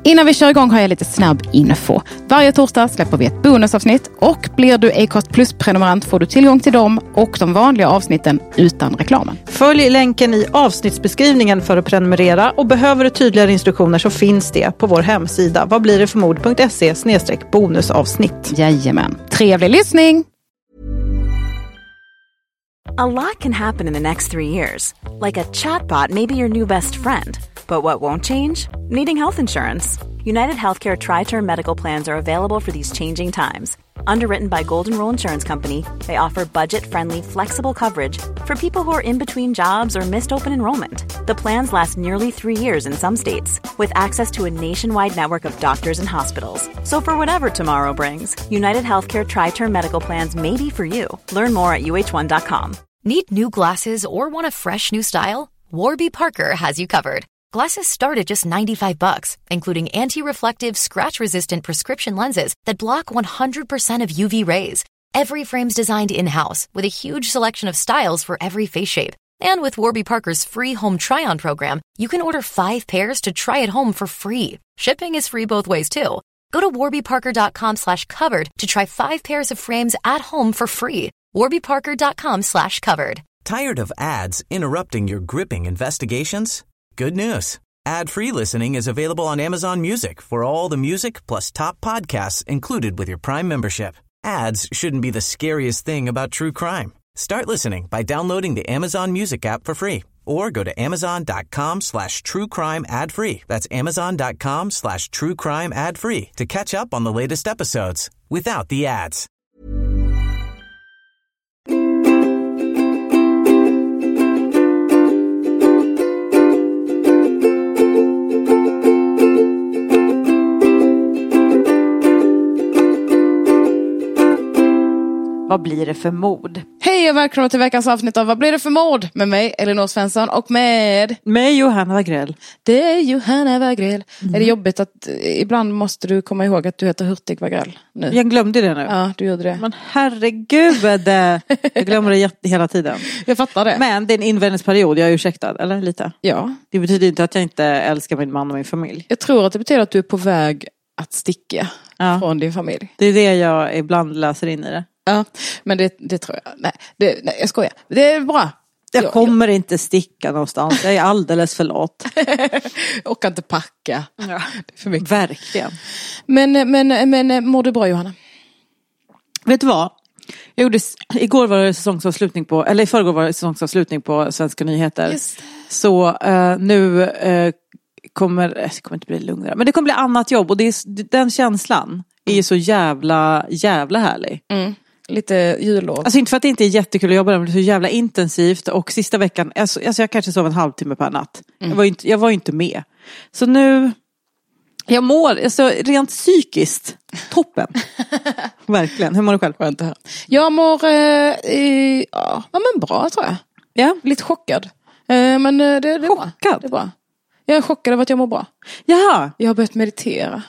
Innan vi kör igång har jag lite snabb info. Varje torsdag släpper vi ett bonusavsnitt och blir du Acast Plus-prenumerant får du tillgång till dem och de vanliga avsnitten utan reklamen. Följ länken i avsnittsbeskrivningen för att prenumerera och behöver du tydligare instruktioner så finns det på vår hemsida vadblirdetförmod.se/bonusavsnitt. Jajamän. Trevlig lyssning! A lot can happen in the next 3 years. Like a chatbot may be your new best friend. But what won't change? Needing health insurance. United Healthcare Tri-Term Medical Plans are available for these changing times. Underwritten by Golden Rule Insurance Company, they offer budget-friendly, flexible coverage for people who are in between jobs or missed open enrollment. The plans last nearly 3 years in some states, with access to a nationwide network of doctors and hospitals. So for whatever tomorrow brings, United Healthcare Tri-Term Medical Plans may be for you. Learn more at uh1.com. Need new glasses or want a fresh new style? Warby Parker has you covered. Glasses start at just $95, including anti-reflective, scratch-resistant prescription lenses that block 100% of UV rays. Every frame's designed in-house with a huge selection of styles for every face shape. And with Warby Parker's free home try-on program, you can order 5 pairs to try at home for free. Shipping is free both ways, too. Go to warbyparker.com/covered to try 5 pairs of frames at home for free. warbyparker.com/covered. Tired of ads interrupting your gripping investigations? Good news. Ad-free listening is available on Amazon Music for all the music plus top podcasts included with your Prime membership. Ads shouldn't be the scariest thing about true crime. Start listening by downloading the Amazon Music app for free or go to amazon.com/truecrime ad-free. That's amazon.com/truecrime ad-free to catch up on the latest episodes without the ads. Vad blir det för mod? Hej och välkomna till veckans avsnitt av Vad blir det för mord? Med mig, Elinor Svensson, och med Johanna Wagrell. Det är Johanna Wagrell. Är det jobbigt att ibland måste du komma ihåg att du heter Hurtig Wagrell nu? Jag glömde det nu. Ja, du gjorde det. Men herregud, jag glömmer det hela tiden. Jag fattar det. Men det är en invändningsperiod, jag är ursäktad, eller lite? Ja. Det betyder inte att jag inte älskar min man och min familj. Jag tror att det betyder att du är på väg att sticka från din familj. Det är det jag ibland läser in i det. Ja, men det tror jag. Nej, jag skojar. Det är bra. Jag kommer inte sticka någonstans. Jag är alldeles för lat. Och kan inte packa. Ja. Det är för mycket. Verkligen. Men mår du bra, Johanna? Vet du vad? Igår var det säsongsavslutning på, eller i förrgår var det säsongsavslutning på Svenska Nyheter. Just. Så nu kommer det inte bli lugnare. Men det kommer bli annat jobb. Och den känslan är ju så jävla härlig. Mm. Lite jullov. Alltså inte för att det inte är jättekul att jobba där, men det är så jävla intensivt. Och sista veckan, alltså jag kanske sov en halvtimme per natt. Jag var ju inte med. Så nu, jag mår alltså, rent psykiskt toppen. Verkligen. Hur mår du själv? Jag mår men bra, tror jag. Ja. Lite chockad. Men det är bra. Det är bra. Jag är chockad över att jag mår bra. Jaha. Jag har börjat meditera.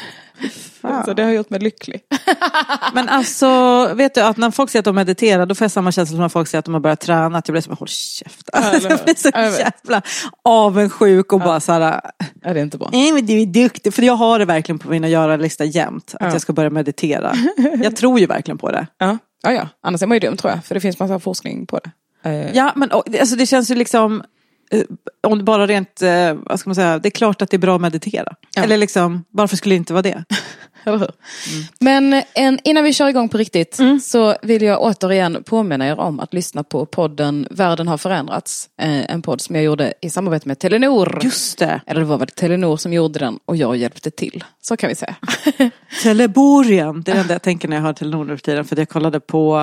Så det har gjort mig lycklig. Men alltså, vet du att när folk säger att de mediterar, då får jag samma känsla som när folk säger att de har börjat träna. Att jag blir som, håll käft. Jag blir så jävla avundsjuk och bara så här. Är det inte bra? Nej, men du är duktig. För jag har det verkligen på min att göra lista jämt. Att jag ska börja meditera. Jag tror ju verkligen på det. Ja. Annars är man ju dum, tror jag. För det finns massa forskning på det. Ja, men alltså, det känns ju liksom, om det bara rent, vad ska man säga, det är klart att det är bra att meditera. Ja. Eller liksom, varför skulle det inte vara det? Eller hur? Men innan vi kör igång på riktigt så vill jag återigen påminna er om att lyssna på podden Världen har förändrats. En podd som jag gjorde i samarbete med Telenor. Just det. Eller det var väl Telenor som gjorde den och jag hjälpte till. Så kan vi säga. Teleborien, det är det enda jag tänker när jag hör Telenor nu för tiden. För jag kollade på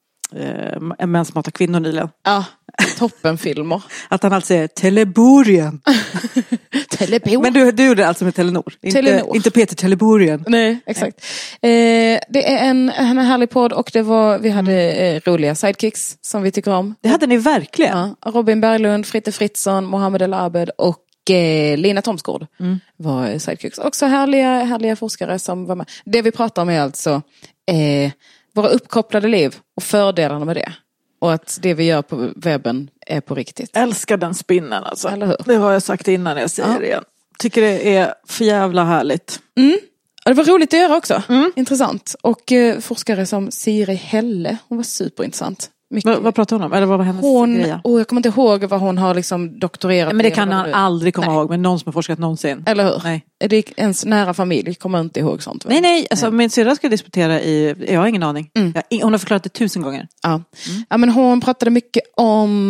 En män som hatar kvinnor nyligen. Ja, toppenfilmer. Att han alltså säger Teleborien. Telebor. Men du gjorde det alltså med Telenor. Inte Peter Teleborien. Nej, exakt. Det är en härlig podd och vi hade roliga sidekicks som vi tycker om. Det hade ni verkligen. Ja, Robin Berglund, Fritte Fritzson, Mohammed El Abed och Lina Thomsgård var sidekicks. Också härliga forskare som var med. Det vi pratar om är alltså våra uppkopplade liv och fördelarna med det. Och att det vi gör på webben är på riktigt. Älskar den spinnen alltså. Eller hur? Det har jag sagt innan, jag säger det igen. tycker det är för jävla härligt. Och det var roligt att göra också. Intressant. Och forskare som Siri Helle, hon var superintressant. Vad pratar hon om? Eller vad var hennes greja? Jag kommer inte ihåg vad hon har liksom doktorerat. Men det kan han aldrig komma ihåg. Men någon som har forskat någonsin. Eller hur? Nej. Är det ens nära familj? Kommer inte ihåg sånt. Nej. Alltså, min syrra ska disputera i... Jag har ingen aning. Hon har förklarat det 1000 gånger. Ja. Ja, men hon pratade mycket om...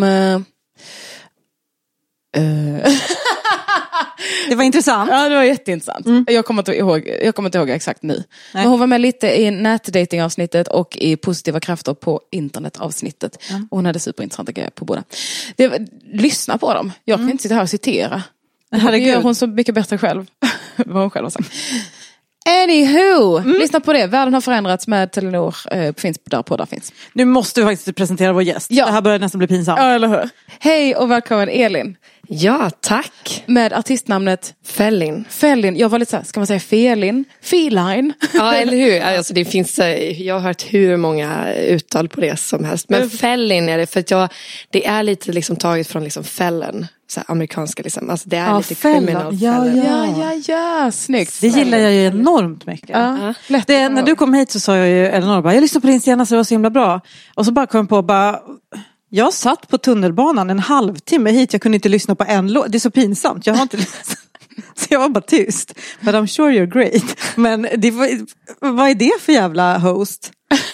Det var intressant. Ja, det var jätteintressant. Jag kommer inte ihåg exakt nu. Nej. Men hon var med lite i nätdatingavsnittet och i positiva krafter på internetavsnittet. Och hon hade superintressanta grejer på båda. Lyssna på dem. Jag kan inte sitta här och citera. Det gör hon så mycket bättre själv. Vad hon själv har sagt. Anywho, lyssna på det. Världen har förändrats med Telenor. Finns där poddar finns. Nu måste vi faktiskt presentera vår gäst. Ja. Det här börjar nästan bli pinsamt. Ja, eller hur? Hej och välkommen Elin. Ja, tack. Med artistnamnet Fellin. Jag var lite så här, ska man säga Felin? Feline? Ja, eller hur? Alltså, det finns, jag har hört hur många uttal på det som helst. Men Fellin är det, för att det är lite liksom taget från liksom Felon. Så här, amerikanska liksom. Alltså det är lite criminal. Ja, snyggt. Det gillar jag ju enormt mycket. Ja. När du kom hit så sa jag ju Eleanor bara, jag lyssnade på din senaste, det var så himla bra. Och så bara kom jag på jag satt på tunnelbanan en halvtimme hit, jag kunde inte lyssna på en låt. Det är så pinsamt, jag har inte lyssnat. Så jag var bara tyst. But I'm sure you're great. Men vad är det för jävla host?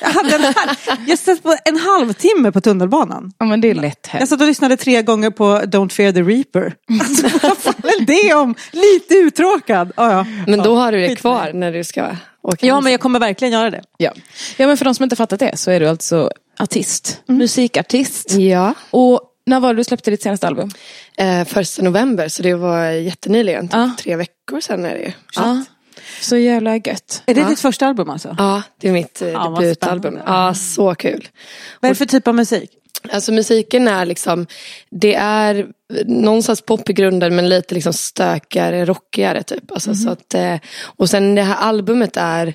Jag satt på en halvtimme på tunnelbanan. Ja, men det är lätt här. Jag satt och lyssnade 3 gånger på Don't Fear the Reaper. Alltså, vad fan är det om? Lite uttråkad. Ja. Men då har du det kvar när du ska åka. Ja, men jag kommer verkligen göra det. Ja, men för de som inte fattat det så är du alltså artist. Musikartist. Ja. Och när var det du släppte ditt senaste album? 1 november, så det var jättenyligen. 3 veckor sedan är det. Ja. Så jävla gött. Är det ditt första album alltså? Ja, det är mitt debutalbum. Ja, så kul. Vad är det för typ av musik? Alltså musiken är liksom, det är någonstans pop i grunden men lite liksom stökigare, rockigare typ. Alltså, så att, och sen det här albumet är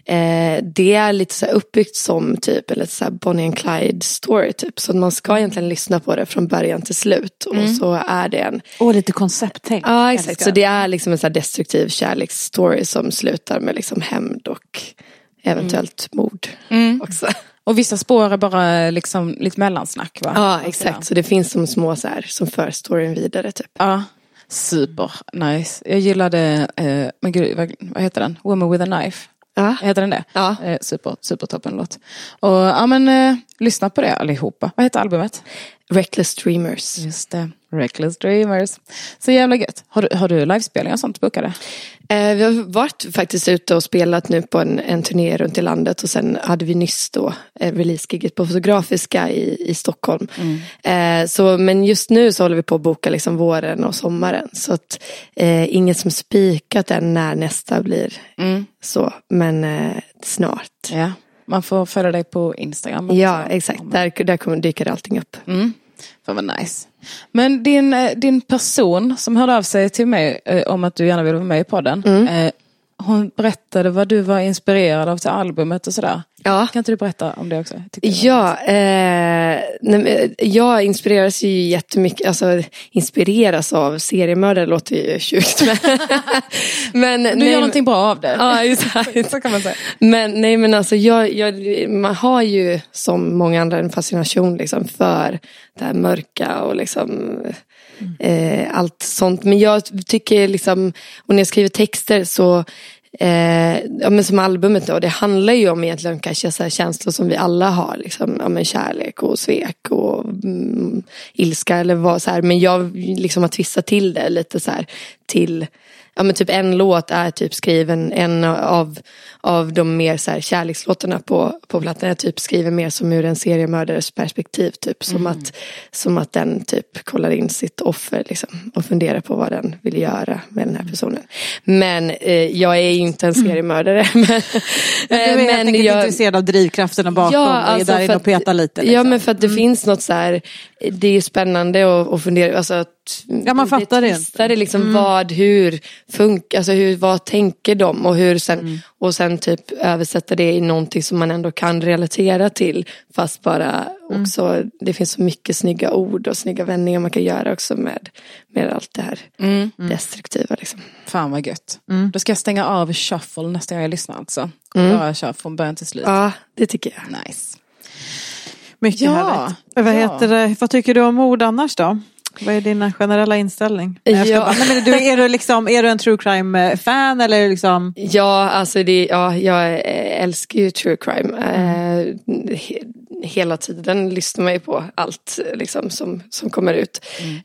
det är lite så här uppbyggt som typ eller så här Bonnie and Clyde story typ. Så man ska egentligen lyssna på det från början till slut. Och så är det en... lite koncepttänk. Ja, exakt. Så det är liksom en så här destruktiv kärleksstory som slutar med liksom hämnd och eventuellt mord också. Och vissa spår är bara liksom lite mellansnack, va? Ja, exakt. Så det finns som små så här, som för storyn vidare typ. Ja, super nice. Jag gillade, men gud, vad heter den? Woman with a Knife. Ja. Heter den det? Ja. Super toppen låt. Och men lyssna på det allihopa. Vad heter albumet? Reckless Dreamers. Just det, Reckless Dreamers. Så jävla gött. Har du livespelningar och sånt bokade? Vi har varit faktiskt ute och spelat nu på en turné runt i landet. Och sen hade vi nyss då release-giget på Fotografiska i Stockholm. Men just nu så håller vi på att boka liksom våren och sommaren. Så att inget som spikat än när nästa blir så. Men snart. Ja, man får följa dig på Instagram. Ja, exakt. Där dyker allting upp. För vad nice. Men din person som hörde av sig till mig om att du gärna vill vara med i podden. Hon berättade vad du var inspirerad av till albumet och sådär. Ja. Kan inte du berätta om det också? Ja, jag inspireras ju jättemycket, alltså inspireras av seriemördare låter ju sjukt. Men du gör någonting bra av det. Ja, exakt. Så kan man säga. Men alltså man har ju som många andra en fascination liksom för det här mörka och liksom allt sånt. Men jag tycker liksom, och när jag skriver texter så men som albumet då, det handlar ju om egentligen kanske så här känslor som vi alla har liksom, men kärlek och svek och ilska eller vad så här, men jag liksom har twistat till det lite så här till men typ en låt är typ skriven en av de mer så här kärlekslåtarna på plattan. Jag typ skriver mer som ur en seriemördares perspektiv typ som att den typ kollar in sitt offer liksom och funderar på vad den vill göra med den här personen. Men jag är ju inte en seriemördare. Men jag är intresserad av drivkrafterna bakom och är där inne och petar lite. Liksom. Ja, men för att det finns något så här det är spännande att fundera, alltså att man fattar det liksom hur funkar, alltså vad tänker de och hur sen och sen typ översätta det i någonting som man ändå kan relatera till, fast bara också det finns så mycket snygga ord och snygga vändningar man kan göra också med allt det här destruktiva liksom. Fan vad gött. Då ska jag stänga av shuffle nästa gång jag lyssnar alltså. Och bara köra från början till slut. Ja, det tycker jag. Nice. Mycket härligt. Vad tycker du om ord annars då? Vad är din generella inställning? Är du en true crime fan eller liksom? Ja, alltså jag älskar ju true crime. Hela tiden lyssnar man ju på allt liksom som kommer ut.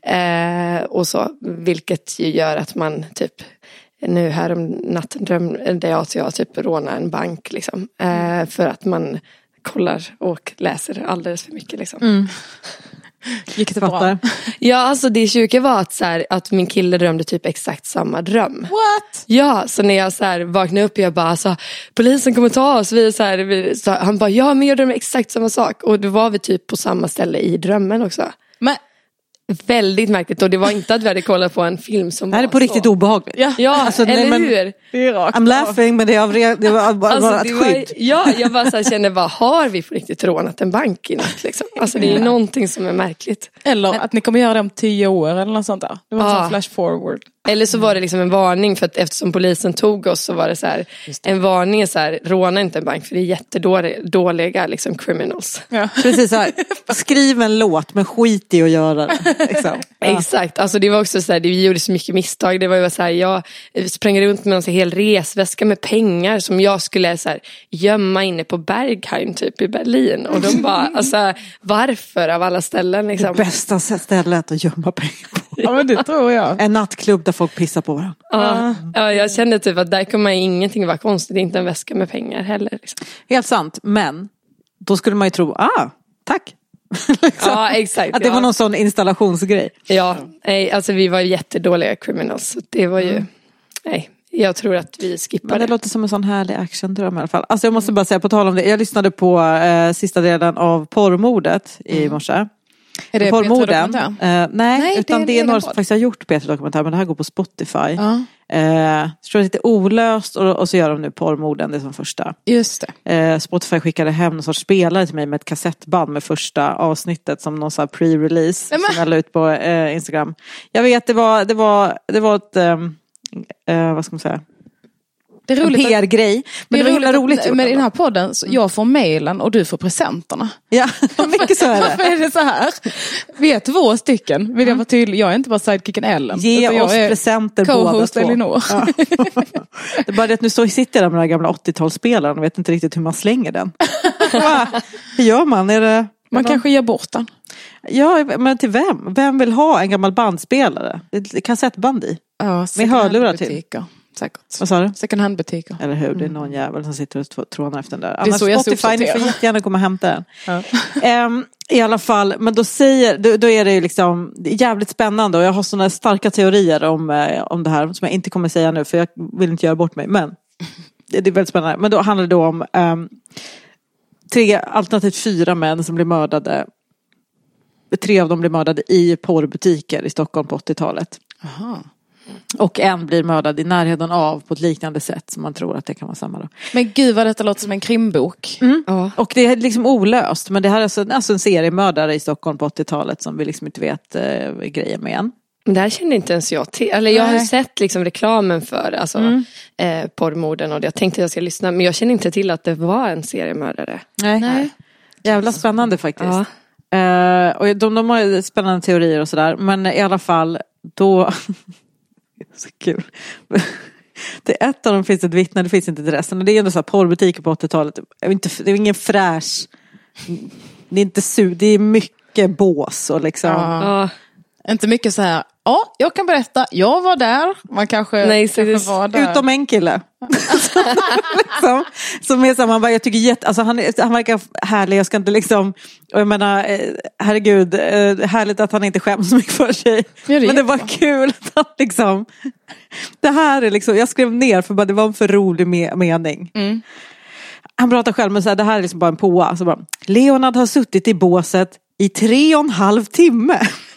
Och så, vilket ju gör att man typ nu här om natten drömde jag att jag typ rånar en bank liksom. För att man kollar och läser alldeles för mycket liksom. Gick det bra? Ja, alltså det sjuka var att min kille drömde typ exakt samma dröm. What? Ja, så när jag så här vaknade upp, jag bara så polisen kommer ta oss. Så han bara, ja men jag drömde exakt samma sak. Och då var vi typ på samma ställe i drömmen också. Men väldigt märkligt, och det var inte att vi hade kollat på en film som det här är på riktigt obehagligt. Ja, alltså, eller hur? Det är rakt. I'm laughing, men det var bara ett skydd. Jag bara så här kände, vad har vi på riktigt rånat en bank i natt liksom? Alltså det är någonting som är märkligt. Eller att ni kommer göra det om 10 år eller något sånt där. Det var en flash forward. Eller så var det liksom en varning, för att eftersom polisen tog oss så var det så här, en varning så här, råna inte en bank för det är jättedåliga liksom criminals. Ja. Precis så här, skriv en låt men skit i att göra det. Liksom. Exakt, alltså det var också så här, vi gjorde så mycket misstag. Det var ju så här, jag sprang runt med en hel resväska med pengar som jag skulle så här, gömma inne på Berghain typ i Berlin. Och de bara, alltså varför av alla ställen liksom? Det bästa stället att gömma pengar på. Ja men det tror jag. En nattklubb där folk pissar på varandra. Ja, jag kände typ att där kommer ingenting vara konstigt. Det är inte en väska med pengar heller. Liksom. Helt sant, men då skulle man ju tro, tack. Liksom. Ja, exakt. Att det var någon sån installationsgrej. Ja, alltså vi var jättedåliga criminals. Så det var ju, jag tror att vi skippade. Men det låter som en sån härlig actiondröm i alla fall. Alltså jag måste bara säga, på tal om det, jag lyssnade på sista delen av Porrmordet i morse. Är det P3-dokumentär? Nej, utan det är några som faktiskt har gjort P3-dokumentär, men det här går på Spotify. Jag tror det är lite olöst och så gör de nu Porrmorden, det som första. Just det. Spotify skickade hem någon sorts spelare till mig med ett kassettband med första avsnittet som någon sån här pre-release som jag la ut på Instagram. Jag vet, det var ett vad ska man säga? Det är roligt, en PR-grej. Men det var himla roligt. Men i den här podden, så jag får mailen och du får presenterna. Ja, mycket så är det. Varför är det så här? Vi är 2 stycken, vill jag vara tydlig. Jag är inte bara sidekicken Ellen. Ge oss presenter båda två. Elinor. Ja. Det är bara det att nu sitter jag där med den här gamla 80-talsspelaren och vet inte riktigt hur man slänger den. Hur gör man? Man kanske ger bort den. Ja, men till vem? Vem vill ha en gammal bandspelare? Det är kassettband i. Ja, med hörlurar till. Säkert. Vad sa du? Second hand-butiker. Eller hur, det är någon jävel som sitter och trånar efter den där. Annars Spotify, ni får jättegärna komma och hämta den. Ja. I alla fall, men då är det ju liksom, det är jävligt spännande och jag har sådana starka teorier om det här som jag inte kommer säga nu för jag vill inte göra bort mig, men det är väldigt spännande. Men då handlar det om 3 alternativt 4 män som blir mördade. 3 av dem blir mördade i porrbutiker i Stockholm på 80-talet. Aha. Och en blir mördad i närheten av på ett liknande sätt som man tror att det kan vara samma då. Men gud vad detta låter som en krimbok. Och det är liksom olöst. Men det här är alltså en seriemördare i Stockholm på 80-talet som vi liksom inte vet grejer med än. Det här kände inte ens jag till. Eller jag har sett liksom reklamen för porrmorden och jag tänkte att jag ska lyssna. Men jag kände inte till att det var en seriemördare. Nej. Jävla spännande faktiskt. Och de har spännande teorier och sådär. Men i alla fall då... Så kul. Det är ett av dem finns ett vittne, det finns inte till resten. Och det är ändå så här porrbutiker på 80-talet. Det är ingen fräsch. Det är inte det är mycket bås och liksom. Inte mycket så här. Ja, jag kan berätta. Jag var där. Man kanske var där. Utom en kille. liksom, som är så man bara, jag tycker alltså han verkar härlig. Jag ska inte liksom, och jag menar, herregud, härligt att han inte skäms så mycket för sig. Men det var kul att han liksom, det här är liksom, jag skrev ner för bara det var en för rolig mening. Han pratar själv, men så här, det här är liksom bara en påa. Så bara, Leonard har suttit i båset i 3,5 timme.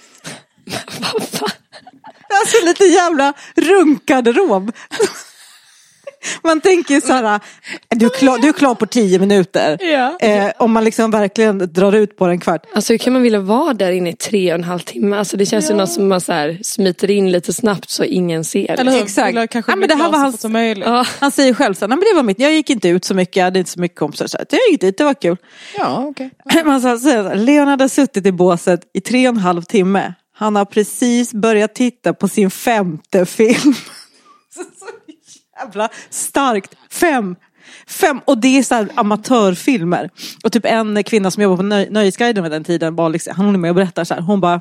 Alltså lite jävla runkgarderob. Man tänker så här, du är klar på 10 minuter. Ja. Om man liksom verkligen drar ut på en kvart. Alltså hur kan man vilja vara där inne i 3,5 timmar? Alltså det känns ju något som man så här smiter in lite snabbt så ingen ser. Eller hur? Exakt. Kanske ja, men det här var som möjligt. Han säger själv så här, nej men det var mitt. Jag gick inte ut så mycket, jag hade inte så mycket kompisar. Så jag gick dit, det var kul. Ja, okej. Okay. Man säger Leon hade suttit i båset i 3,5 timme. Han har precis börjat titta på sin 5:e film. Så jävla starkt. 5. Och det är så här amatörfilmer. Och typ en kvinna som jobbar på Nöjesguiden med den tiden var liksom, han är med och berättar så här. Hon bara,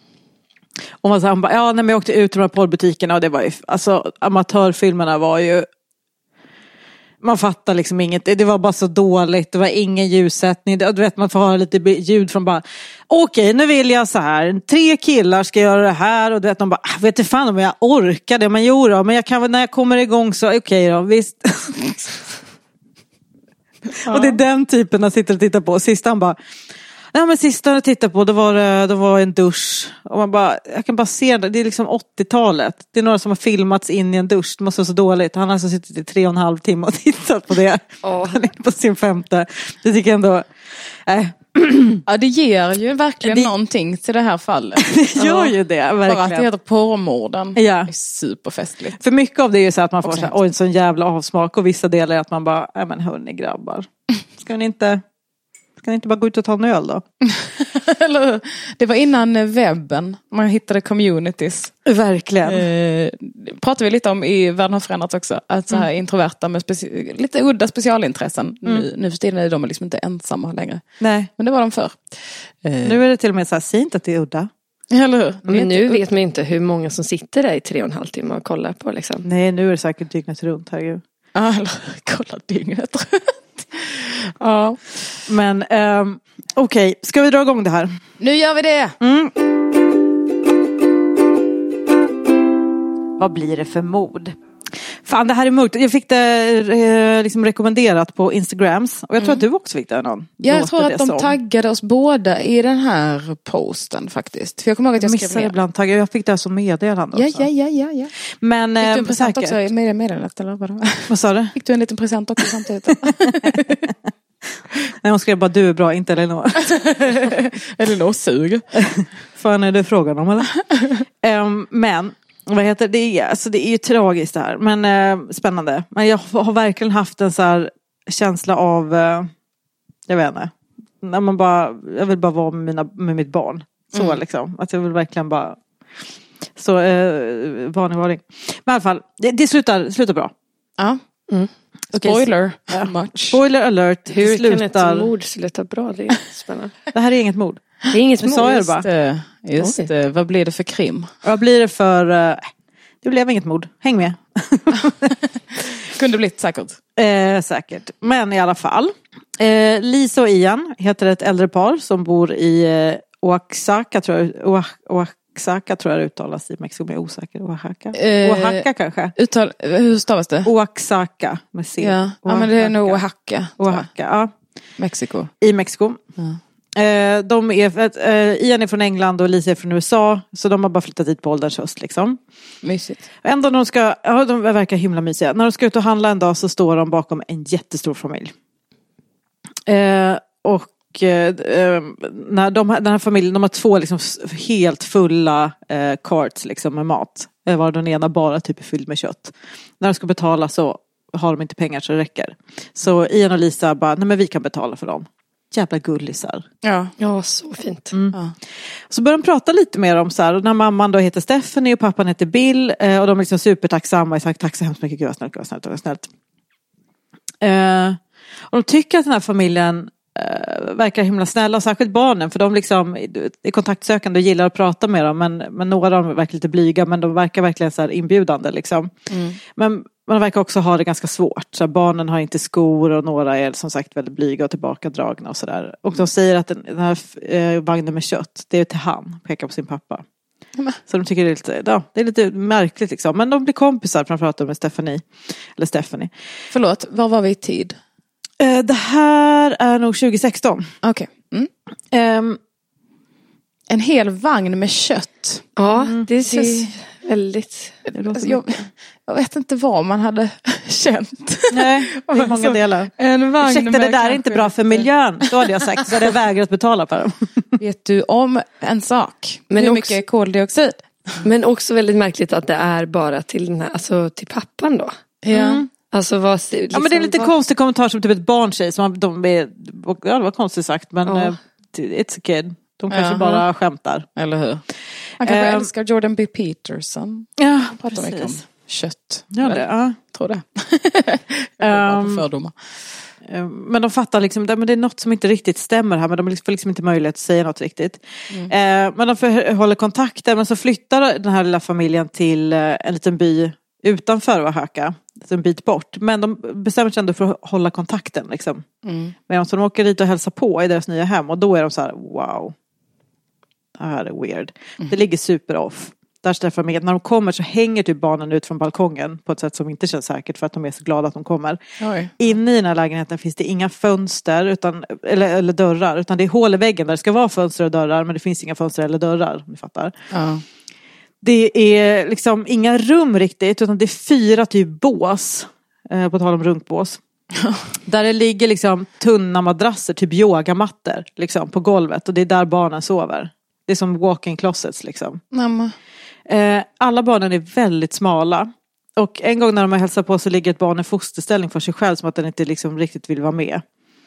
ja, när jag åkte ut till de här porrbutikerna och det var ju, alltså amatörfilmerna var ju, man fattar liksom inget, det var bara så dåligt, det var ingen ljussättning, du vet, man får höra lite ljud från bara, okej, nu vill jag så här, 3 killar ska göra det här och du vet, de bara, vet inte fan om jag orkar det, men jo då, men jag kan väl när jag kommer igång så, okej då, visst. Ja. Och det är den typen jag sitter och tittar på, sista han bara, nej men sista jag tittade på, då var en dusch. Och man bara, jag kan bara se det. Det är liksom 80-talet. Det är några som har filmats in i en dusch. Det måste vara så dåligt. Han har alltså suttit i 3,5 timmar och tittat på det. Han är på sin 5:e. Det tycker jag ändå. Ja, det ger ju verkligen någonting till det här fallet. Det gör ju det, verkligen. Bara att det heter porrmorden. Ja. Det är superfestligt. För mycket av det är ju så att man får också så här, en sån jävla avsmak. Och vissa delar är att man bara, nej men hörni grabbar. Ska ni inte bara gå ut och ta en öl då? Eller, det var innan webben. Man hittade communities. Verkligen. Pratar vi lite om i Världen har förändrats också. Att så här introverta med lite udda specialintressen. Nu för tiden är de liksom inte ensamma längre. Nej. Men det var de förr. Nu är det till och med så här, säg inte att det är udda. Eller hur? Men nu vet man inte hur många som sitter där i 3,5 timmar och kollar på liksom. Nej, nu är det säkert dygnet runt, herregud. Ja, eller kolla dygnet runt. Ja. Men okej, ska vi dra igång det här? Nu gör vi det! Vad blir det för mord? Fan, det här är mörkt. Jag fick det liksom rekommenderat på Instagrams. Och jag tror att du också fick det någon. Ja, jag tror att de taggade oss båda i den här posten faktiskt. För jag kommer ihåg att jag skrev ner. Ibland taggar. Jag fick det som meddelande också. Ja. Men fick du en present också i meddelandet eller vad det var? Vad sa du? Fick du en liten present också samtidigt? Nej, hon skrev bara du är bra, inte Elinor. Elinor suger. Fan är det frågan om eller? Men vad heter det? Alltså det är ju tragiskt det här. Men spännande. Men jag har verkligen haft en så här känsla av jag vet inte. När man bara, jag vill bara vara med mitt barn. Så liksom. Att jag vill verkligen bara så varning. Men i alla fall, det slutar bra. Ja. Spoiler much. Spoiler alert. Hur kan ett mord sluta bra? Det är spännande. Det här är inget mord. Det är inget mord. Sa jag det bara. Just det. Vad blir det för krim? Vad blir det för... det blev inget mord. Häng med. Kunde blivit säkert. Säkert. Men i alla fall. Lisa och Ian heter ett äldre par som bor i Oaxaca tror jag. Oaxaca tror jag det uttalas i Mexiko, men jag är osäker. Oaxaca kanske. Hur stavas det? Oaxaca med C. Ja, men det är nog Oaxaca. Oaxaca, ja. Mexiko. I Mexiko. Ja. Ian är från England och Lisa är från USA. Så de har bara flyttat dit på ålderns höst liksom. Mysigt. Ändå de verkar himla mysiga. När de ska ut och handla en dag så står de bakom en jättestor familj. När den här familjen, de har 2 liksom helt fulla carts liksom med mat. Var den ena bara typ är fylld med kött. När de ska betala så har de inte pengar så det räcker. Så Ian och Lisa bara, nej men vi kan betala för dem. Jävla gullisar. Ja, så fint. Ja. Så börjar de prata lite mer om så här. Och när mamman då heter Stephanie och pappan heter Bill. Och de är liksom supertacksamma. Jag har sagt tack så hemskt mycket. Gud vad snällt. Och de tycker att den här familjen verkar himla snälla. Särskilt barnen. För de liksom är kontaktsökande och gillar att prata med dem. Men några av dem verkar lite blyga. Men de verkar verkligen så här inbjudande liksom. Men man verkar också ha det ganska svårt. Så barnen har inte skor och några är som sagt väldigt blyga och tillbakadragna och sådär. Och de säger att den här vagnen med kött, det är till han, pekar på sin pappa. Så de tycker det är lite märkligt liksom. Men de blir kompisar framförallt med Stephanie. Förlåt, var var vi i tid? Det här är nog 2016. Okej. En hel vagn med kött. Ja, det känns väldigt... Alltså, jag vet inte vad man hade känt. Nej, det är många delar. En vagn. Ursäkta, det där är inte bra för miljön. Så hade jag sagt, så hade jag vägrat betala för dem. Vet du om en sak? Men hur också, mycket koldioxid? Men också väldigt märkligt att det är bara till den här, alltså till pappan då. Ja. Alltså vad... Liksom, Ja, men det är lite konstig kommentar som typ ett barn säger. Som de är, ja, det var konstigt sagt, men it's a kid. De kanske bara skämtar. Eller hur? Han kanske älskar Jordan B. Peterson. Ja, Han pratar mycket om kött. Ja, det, ja. Tror det. Jag på fördomar. Men de fattar liksom, men det är något som inte riktigt stämmer här. Men de får liksom inte möjlighet att säga något riktigt. Men de håller kontakten. Men så flyttar den här lilla familjen till en liten by utanför Oaxaca. En bit bort. Men de bestämmer sig ändå för att hålla kontakten. Liksom. Men så de åker dit och hälsar på i deras nya hem. Och då är de så här, wow. Det här är weird. Det ligger super off. Där träffar de, när de kommer så hänger typ barnen ut från balkongen på ett sätt som inte känns säkert för att de är så glada att de kommer. Oj. Inne i den här lägenheten finns det inga fönster eller dörrar, utan det är hål i väggen där det ska vara fönster och dörrar, men det finns inga fönster eller dörrar, om ni fattar. Ja. Det är liksom inga rum riktigt, utan det är 4 typ bås, på tal om runkbås. Där det ligger liksom tunna madrasser, typ yogamattor liksom, på golvet, och det är där barnen sover. Det är som walk-in closets liksom. Alla barnen är väldigt smala. Och en gång när de har hälsat på så ligger ett barn i fosterställning för sig själv, som att den inte liksom riktigt vill vara med.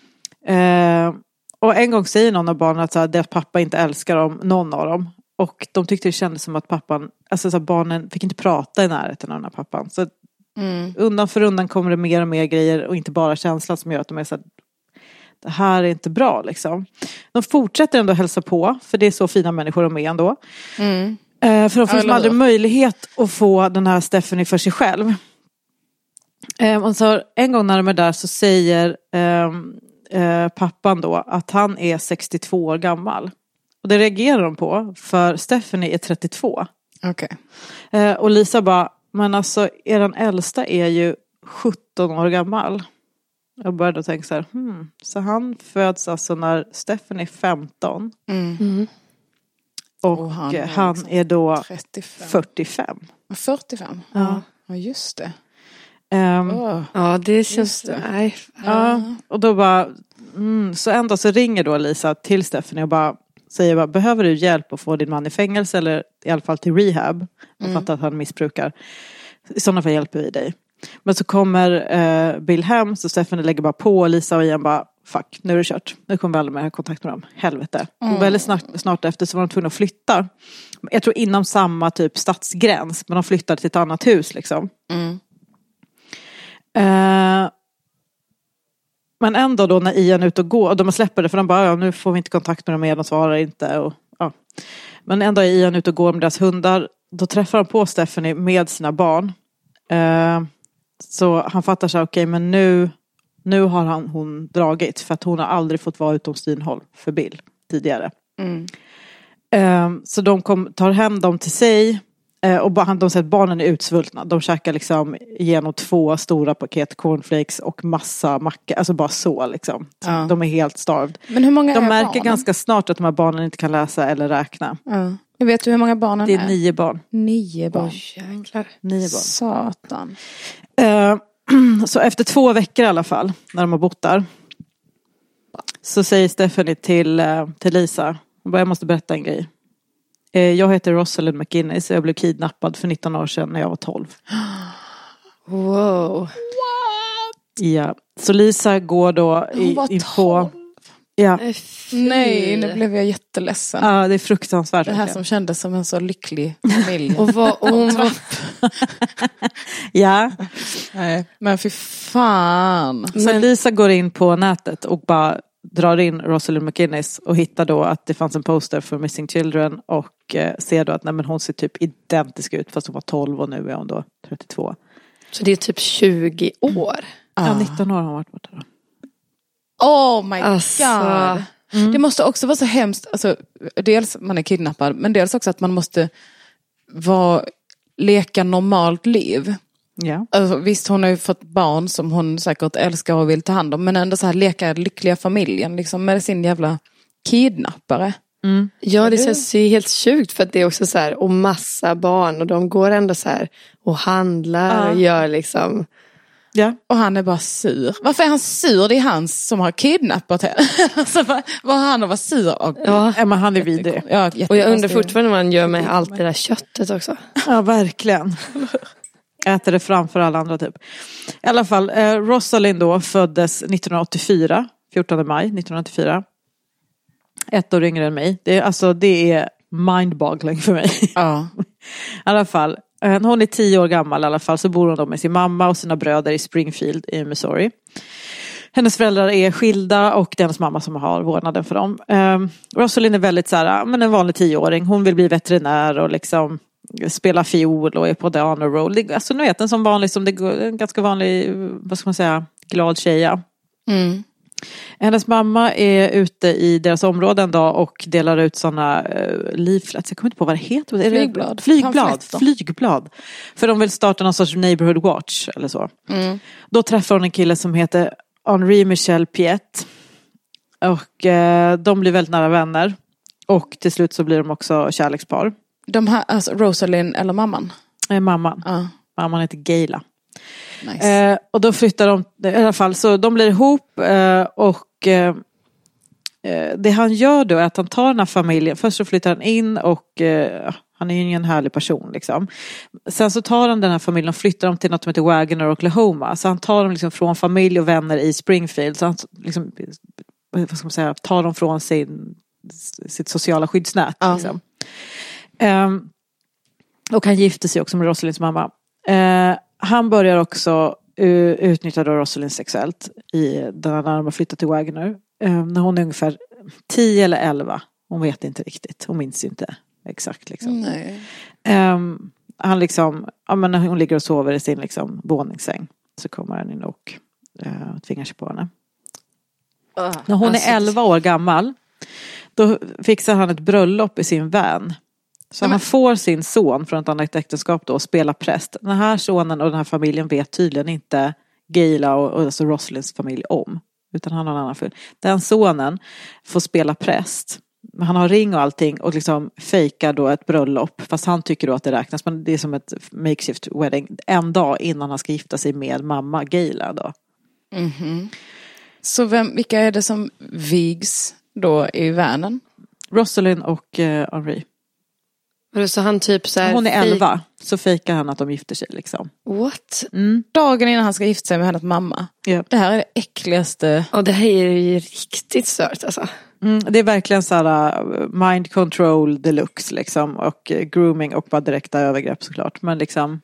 Och en gång säger någon av barnen att så här, deras pappa inte älskar dem, någon av dem. Och de tyckte det kändes som att pappan, alltså så här, barnen fick inte prata i närheten av den här pappan. Så undan för undan kommer det mer och mer grejer, och inte bara känslan som gör att de är så här, det här är inte bra liksom. De fortsätter ändå hälsa på, för det är så fina människor de är ändå. För de får aldrig möjlighet att få den här Stephanie för sig själv. Och så en gång när de är där så säger pappan då att han är 62 år gammal. Och det reagerar de på, för Stephanie är 32. Okay. Och Lisa bara, men alltså eran äldsta är ju 17 år gammal. Jag började tänka så här, så han föds alltså när Stephanie är 15. Och han är då 35. 45. 45? Ja, just det. Ja, det känns... Nej. Ja, och då bara... så ändå så ringer då Lisa till Stephanie och bara säger, behöver du hjälp att få din man i fängelse, eller i alla fall till rehab? Och fattar att han missbrukar. I sådana fall hjälper vi dig. Men så kommer Bill hem, så Stephanie lägger bara på, och Lisa och Ian bara, fuck, nu är det kört. Nu kommer vi aldrig mer ha kontakt med dem. Helvete. Och väldigt snart efter så var de tvungna att flytta. Jag tror inom samma typ stadsgräns, men de flyttade till ett annat hus liksom. Men ändå då när Ian är ute och går, och de släpper det, för de bara, nu får vi inte kontakt med dem mer, de svarar inte. Och, ja. Men ändå är Ian ute och går med deras hundar. Då träffar de på Stephanie med sina barn. Så han fattar sig, okej, men nu har hon dragit, för att hon har aldrig fått vara utom synhåll för Bill tidigare. Så de tar hem dem till sig, och de säger att barnen är utsvultna. De käkar liksom igenom 2 stora paket cornflakes och massa macka, alltså bara så liksom. De är helt starved. Men hur många de är märker barnen? Ganska snart att de här barnen inte kan läsa eller räkna. Jag vet du hur många barnen är? Det är 9 barn. 9 barn. Jäklar. 9 barn. Satan. Så efter 2 veckor i alla fall, när de har bott där, så säger Stephanie till Lisa, jag måste berätta en grej. Jag heter Rosalind McGinnis, och jag blev kidnappad för 19 år sedan när jag var 12. Wow. Ja, så Lisa går då in på... Ja. Nej, nu blev jag jätteledsen. Ja, det är fruktansvärt. Det här som kändes som en så lycklig familj. Och hon var... Ja. Nej, men fy fan. Så Lisa går in på nätet och bara drar in Rosalind McGinnis och hittar då att det fanns en poster för Missing Children, och ser då att hon ser typ identisk ut, fast hon var 12 och nu är hon då 32. Så det är typ 20 år? Ja, 19 år har hon varit borta då. Oh my god. Det måste också vara så hemskt. Alltså, dels man är kidnappad, men dels också att man måste leka normalt liv. Ja. Alltså, visst, hon har ju fått barn som hon säkert älskar och vill ta hand om, men ändå så här leka lyckliga familjen liksom, med sin jävla kidnappare. Ja, det känns ju helt sjukt för att det är också så här, och massa barn och de går ändå så här och handlar och gör liksom. Ja. Och han är bara sur. Varför är han sur? Det är han som har kidnappat henne. Alltså, vad har han att vara sur? Ja, men han är vidrig. Ja, och jag undrar fortfarande vad han gör med allt det där köttet också. Ja, verkligen. Äter det framför alla andra typ. I alla fall, Rosalind då föddes 1984. 14 maj 1984. 1 år yngre än mig. Det är mind-boggling för mig. Ja. I alla fall. Hon är 10 år gammal i alla fall. Så bor hon då med sin mamma och sina bröder i Springfield i Missouri. Hennes föräldrar är skilda och det är hennes mamma som har vårdnaden för dem. Rosalind är väldigt så här, men en vanlig 10-åring. Hon vill bli veterinär och liksom spela fiol och är på the honor roll. Alltså nu vet en som vanlig, som det går, en ganska vanlig, vad ska man säga, glad tjeja. Mm. Hennes mamma är ute i deras område en dag och delar ut sådana leaflets. Jag kommer inte på vad det heter. Flygblad. För de vill starta någon sorts neighborhood watch eller så. Mm. Då träffar hon en kille som heter Henri Michel Piette. Och de blir väldigt nära vänner. Och till slut så blir de också kärlekspar. De här, alltså Rosalind eller mamman? Mamman. Mamman heter Gayla. Nice. Och då flyttar de i alla fall, så de blir ihop och det han gör då är att han tar den här familjen, först så flyttar han in och han är ju ingen härlig person liksom. Sen så tar han den här familjen och flyttar dem till något som heter Wagoner, Oklahoma. Så han tar dem liksom från familj och vänner i Springfield, så han liksom, vad ska man säga, tar dem från sitt sociala skyddsnät liksom. Och han gifter sig också med Rosalinds mamma. Han börjar också utnyttja då Rosalind sexuellt när de flyttat till Wagoner. När hon är ungefär 10 eller 11. Hon vet inte riktigt. Hon minns inte exakt liksom. Nej. Han liksom, när hon ligger och sover i sin liksom våningssäng, så kommer han in och tvingar sig på henne. När hon är 11 år gammal, då fixar han ett bröllop i sin van. Så han får sin son från ett annat äktenskap då och spelar präst. Den här sonen och den här familjen vet tydligen inte Gayla och alltså Rosalinds familj om. Utan han har en annan familj. Den sonen får spela präst. Han har ring och allting och liksom fejkar då ett bröllop. Fast han tycker då att det räknas. Men det är som ett makeshift wedding. En dag innan han ska gifta sig med mamma Gayla då. Mm-hmm. Så vilka är det som vigs då i världen? Rosalind och Henri. Så han typ så här, hon är 11, så fejkar han att de gifter sig liksom. What? Dagen innan han ska gifta sig med hennes mamma. Yep. Det här är det äckligaste. Och det här är ju riktigt stört alltså. Det är verkligen så här mind control deluxe liksom. Och grooming och bara direkta övergrepp såklart. Men liksom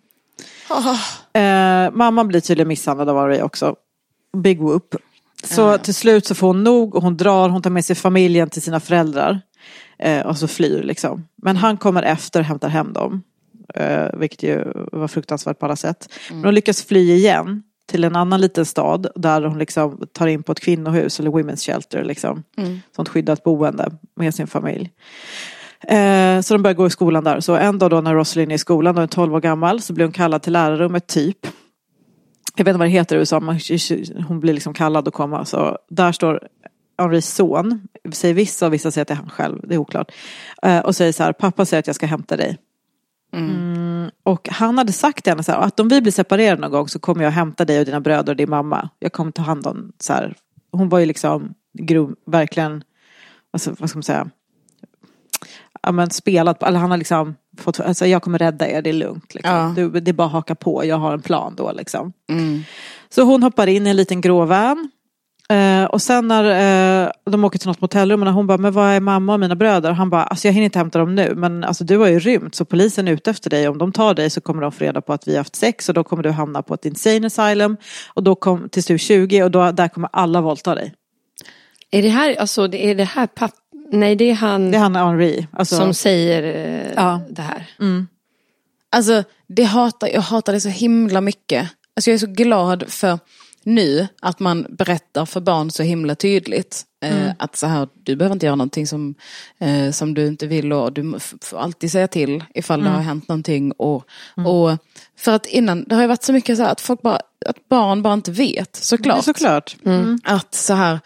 mamman blir tydligen misshandlad av Henri också. Big whoop. Så till slut så får hon nog och hon tar med sig familjen till sina föräldrar. Och så flyr liksom. Men han kommer efter och hämtar hem dem. Vilket ju var fruktansvärt på alla sätt. Men hon lyckas fly igen till en annan liten stad. Där hon liksom tar in på ett kvinnohus eller women's shelter liksom. Sånt skyddat boende med sin familj. Så de börjar gå i skolan där. Så en dag då när Rosalind är i skolan och är 12 år gammal, så blir hon kallad till lärarrummet typ. Jag vet inte vad det heter i USA, men hon blir liksom kallad och komma. Så där står Henris son, säger vissa och vissa säger att det är han själv, det är oklart. Och säger så här, pappa säger att jag ska hämta dig. Och han hade sagt till henne så här, att om vi blir separerade någon gång så kommer jag hämta dig och dina bröder och din mamma. Jag kommer ta hand om så här. Hon var ju liksom verkligen, alltså, vad ska man säga, spelat på, eller han har liksom fått, alltså jag kommer rädda er, det är lugnt liksom. Det är bara att haka på, jag har en plan då liksom. Så hon hoppar in i en liten grå van. Och sen när de åker till något hotellrum och när hon bara, men vad är mamma och mina bröder? Han bara, alltså jag hinner inte hämta dem nu, men alltså du har ju rymt, så polisen är ute efter dig. Om de tar dig så kommer de få reda på att vi har haft sex, och då kommer du hamna på ett insane asylum, och då kommer tills du är 20 och då, där kommer alla våldta dig. Är det här, alltså är det här nej, det är han Henri alltså, som säger det här. Alltså jag hatar det så himla mycket. Alltså jag är så glad för nu att man berättar för barn så himla tydligt att så här, du behöver inte göra någonting som du inte vill, och du får alltid säga till ifall det har hänt någonting, och för att innan det har ju varit så mycket så här att folk bara, att barn bara inte vet, såklart. Såklart. Att så här,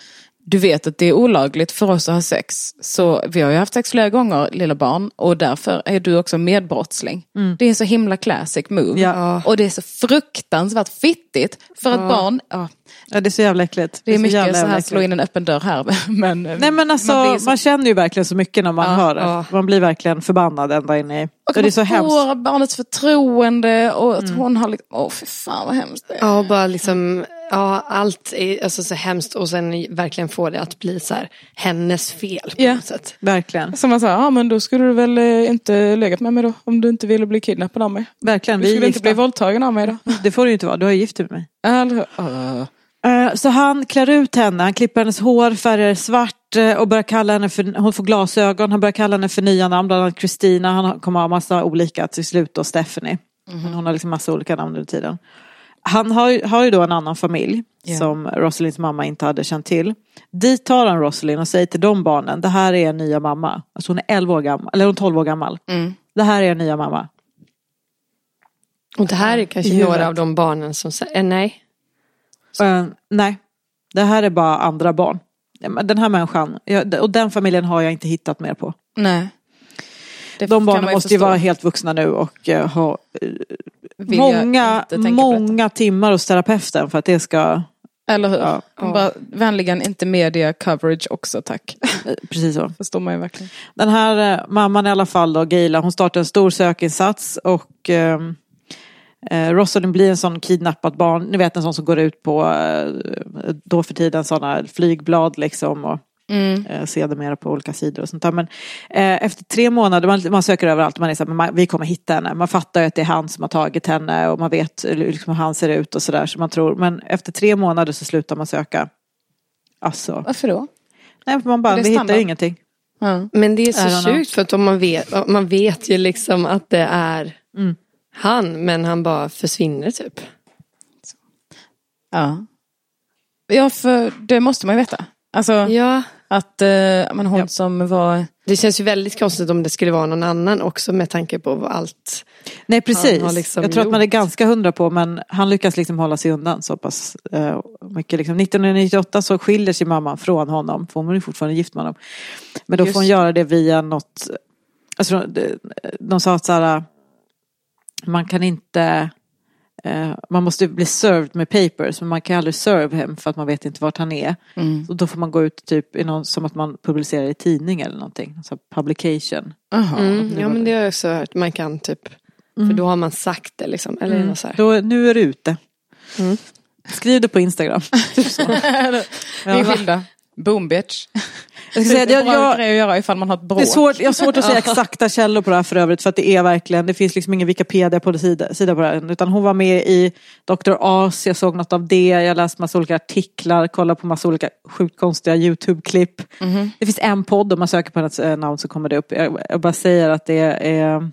du vet att det är olagligt för oss att ha sex. Så vi har ju haft sex flera gånger, lilla barn. Och därför är du också medbrottsling. Det är en så himla classic move. Ja. Och det är så fruktansvärt fittigt. För ett barn... Ja, det är så jävla äckligt. Det är mycket så här slå in en öppen dörr här. Nej, men alltså, man känner ju verkligen så mycket när man hör det. Man blir verkligen förbannad ända in i... Och det är så hemskt. Barnets förtroende och att hon har liksom... för fan vad hemskt det är. Ja, bara liksom... Ja, allt är alltså så hemskt och sen verkligen få det att bli så här hennes fel på något sätt. Verkligen. Som man sa, men då skulle du väl inte legat med mig då om du inte ville bli kidnappad av mig. Verkligen. Du skulle inte bli våldtagen av mig då. Det får du ju inte vara, du har ju gift med mig. Eller, så han klär ut henne, han klipper hennes hår, färger svart och börjar kalla henne för, hon får glasögon, han börjar kalla henne för nya namn, bland annat Christina, han kommer ha massa olika till slut, och Stephanie. Men hon har liksom massa olika namn under tiden. Han har ju då en annan familj som Rosalynds mamma inte hade känt till. Dit tar han Rosalind och säger till de barnen, det här är en nya mamma. Alltså hon är 11 år gammal, eller hon är 12 år gammal. Det här är en nya mamma. Och det här är kanske några av de barnen som säger nej. Nej, det här är bara andra barn. Den här människan, och den familjen har jag inte hittat mer på. Nej. De barnen måste ju vara helt vuxna nu och ha många timmar hos terapeuten för att det ska... Eller hur? Ja. Bara, vänligen inte media coverage också, tack. Precis så. Förstår man ju verkligen. Den här mamman i alla fall då, Gayla, hon startar en stor sökinsats och Rosalind blir en sån kidnappat barn. Ni vet, en sån som går ut på då för tiden sådana flygblad liksom och ser det mer på olika sidor och sånt där. Men efter 3 månader, man söker överallt, man är så här, men vi kommer hitta henne. Man fattar ju att det är han som har tagit henne och man vet liksom hur han ser ut och sådär som man tror. Men efter 3 månader så slutar man söka. Alltså. Varför då? Nej, för man bara, vi hittar ju ingenting. Men det är så sjukt för att om man vet ju liksom att det är han, men han bara försvinner typ. Ja, för det måste man ju veta. Alltså, att men hon som var... Det känns ju väldigt konstigt om det skulle vara någon annan också med tanke på vad allt... Nej, precis. Liksom jag tror att man är ganska 100 på, men han lyckas liksom hålla sig undan så pass mycket. Liksom. 1998 så skiljer sig mamman från honom, för hon är fortfarande gift med honom. Men då får hon göra det via något... Alltså, de sa att så här, man kan inte... man måste bli served med papers, men man kan aldrig serve hem för att man vet inte vart han är. Så då får man gå ut typ i någon, som att man publicerar i tidning eller någonting, så publication. Ja, men det har jag också hört. Man kan typ, för då har man sagt det liksom, eller något så här. Då, nu är det ute. Skriv det på Instagram. Typ så. Vi är skilda. Boom bitch. Jag ska säga, det är bra grej att göra ifall man har ett bråk. Jag har svårt att säga exakta källor på det här för övrigt, för att det är verkligen, det finns liksom ingen Wikipedia på sida på det här, utan hon var med i Dr. Oz, jag såg något av det, jag läste massa olika artiklar, kollade på massa olika sjukt konstiga YouTube-klipp. Det finns en podd, om man söker på hennes namn så kommer det upp. Jag bara säger att det är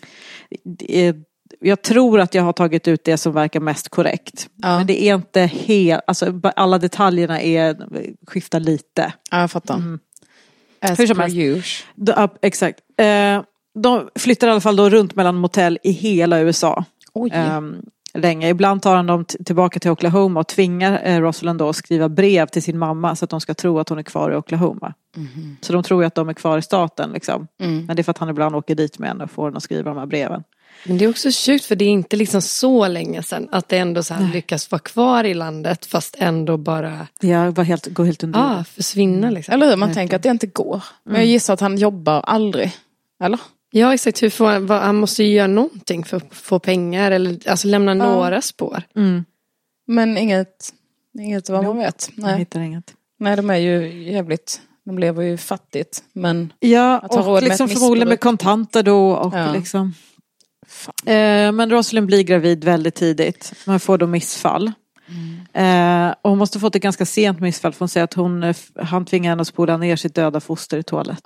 jag tror att jag har tagit ut det som verkar mest korrekt. Men det är inte helt, alltså alla detaljerna skiftar lite. Ja, jag fattar. Hur som helst. Exakt. De flyttar i alla fall då runt mellan motell i hela USA. Länge. Ibland tar han dem tillbaka till Oklahoma och tvingar Rosalind då att skriva brev till sin mamma så att de ska tro att hon är kvar i Oklahoma. Så de tror ju att de är kvar i staten liksom. Men det är för att han ibland åker dit med henne och får henne att skriva de här breven. Men det är också sjukt, för det är inte liksom så länge sedan att det ändå så här lyckas vara kvar i landet fast ändå bara gå helt under. Försvinna liksom. Eller hur, man tänker att det inte går. Men jag gissar att han jobbar aldrig. Eller? Ja, exakt. Han måste ju göra någonting för att få pengar eller alltså lämna några spår. Men inget vad man vet. Nej. Jag hittar inget. Nej, de är ju jävligt, de lever ju fattigt. Men att ha råd liksom med förmodligen med kontanter då och liksom. Men Rosalind blir gravid väldigt tidigt. Man får då missfall. Och hon måste fått ett ganska sent missfall, för hon säger att han tvingar henne att spola ner sitt döda foster i toaletten.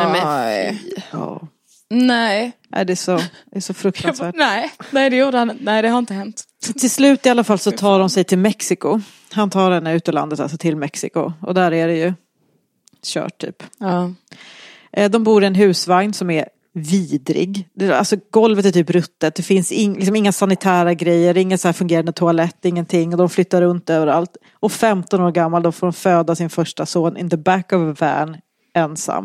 Nej. Det är så fruktansvärt. Nej, det gjorde han. Nej, det har inte hänt. Till slut i alla fall så tar de sig till Mexiko. Han tar henne ut ur landet, alltså till Mexiko. Och där är det ju kört typ. De bor i en husvagn som är vidrig. Alltså golvet är typ ruttet. Det finns liksom inga sanitära grejer, ingen så här fungerande toalett, ingenting. Och de flyttar runt överallt. Och 15 år gammal då får de föda sin första son in the back of a van ensam.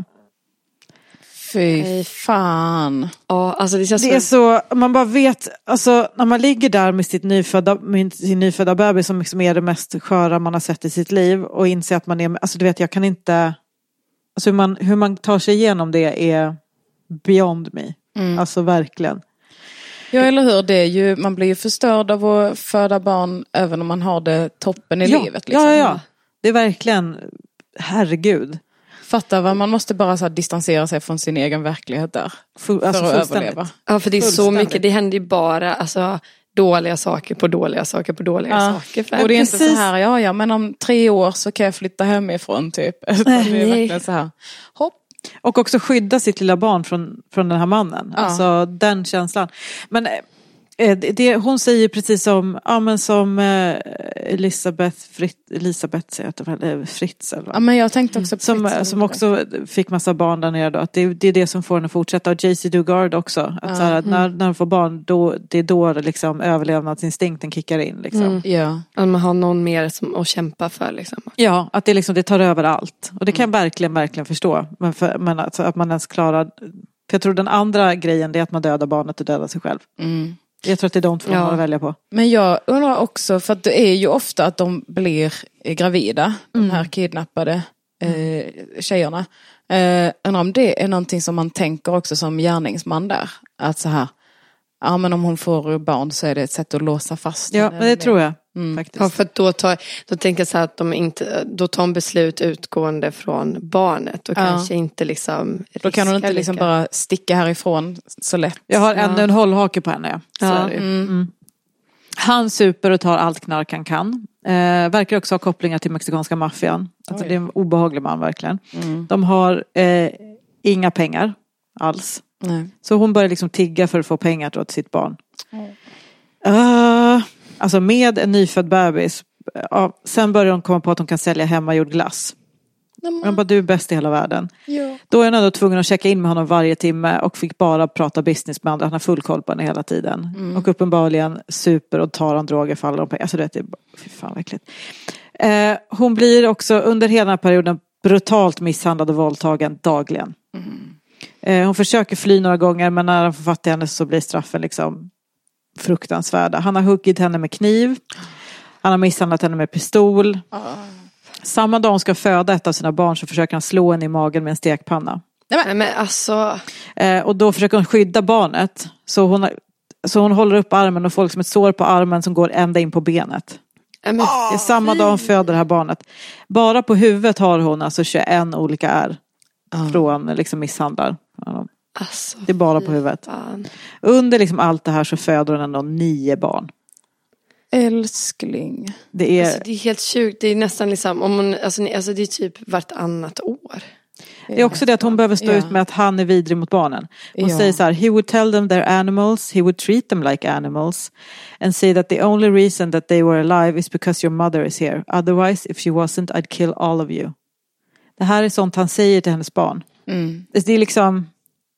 Fy fan. Ja, alltså det är så, man bara vet, alltså när man ligger där med sin nyfödda bebis som liksom är det mest sköra man har sett i sitt liv och inser att man är, alltså du vet, jag kan inte, alltså hur man tar sig igenom det är beyond me. Alltså verkligen. Ja, eller hur, det är ju, man blir ju förstörd av att föda barn även om man har det toppen i livet liksom. Ja. Det är verkligen, herregud. Fatta vad man måste bara så här distansera sig från sin egen verklighet där. För att överleva. Ja, för det är så mycket. Det händer ju bara alltså, dåliga saker på dåliga saker på dåliga saker. För och det är inte så här, ja, men om 3 år så kan jag flytta hemifrån typ. Det är verkligen så här, hopp. Och också skydda sitt lilla barn från den här mannen. Ja. Alltså den känslan. Men hon säger precis som Elisabeth säger att Fritz eller? Ja, men jag tänkte också som också fick massa barn där nere då, att det är det som får henne att fortsätta, och JC Dugard också att så här, att när de får barn det är då liksom överlevnadsinstinkten kickar in liksom. Ja. Att man har någon mer att kämpa för liksom. Ja, att det liksom det tar över allt, och det kan jag verkligen förstå, men alltså, att man ens klarar, för jag tror den andra grejen det är att man dödar barnet och dödar sig själv. Jag tror att det är de två man har att välja på. Men jag undrar också, för att det är ju ofta att de blir gravida, de här kidnappade tjejerna. Undrar om det är någonting som man tänker också som gärningsman där. Att så här, ja men om hon får barn så är det ett sätt att låsa fast. Ja, men det tror jag. Faktiskt. Ja, för att då tänker jag så här att då tar en beslut utgående från barnet och kanske inte liksom då kan hon inte liksom bara sticka härifrån så lätt. Jag har ännu en hållhake på henne. Han super och tar allt knark han kan. Verkar också ha kopplingar till mexikanska maffian. Alltså det är en obehaglig man verkligen. De har inga pengar alls. Nej. Så hon börjar liksom tigga för att få pengar till sitt barn. Alltså med en nyfödd bebis. Sen börjar hon komma på att hon kan sälja hemmagjord glass. Hon bara, du är bäst i hela världen. Ja. Då är hon ändå tvungen att checka in med honom varje timme och fick bara prata business med andra. Han har full koll på henne hela tiden. Och uppenbarligen super och tar han droger för alla de pengar. Alltså det är fy fan verkligt. Hon blir också under hela den här perioden brutalt misshandlad och våldtagen dagligen. Hon försöker fly några gånger, men när han får fatt i henne så blir straffen liksom fruktansvärda. Han har huggit henne med kniv. Han har misshandlat henne med pistol. Samma dag hon ska föda ett av sina barn så försöker han slå henne i magen med en stekpanna. Nej, men alltså. Och då försöker hon skydda barnet. Så hon håller upp armen och får liksom ett sår på armen som går ända in på benet. Det är samma dag hon föder det här barnet. Bara på huvudet har hon alltså 21 olika ärr. Från liksom misshandlar. Alltså, det är bara på huvudet. Under liksom allt det här så föder hon ändå 9 barn. Älskling. Det är, alltså, det är helt sjukt. Det är nästan liksom om hon, alltså det är typ vartannat år. Det är också det att hon behöver stå ut med att han är vidrig mot barnen. Hon säger så här: he would tell them they're animals, he would treat them like animals and say that the only reason that they were alive is because your mother is here. Otherwise, if she wasn't, I'd kill all of you. Det här är sånt han säger till hennes barn. Det är liksom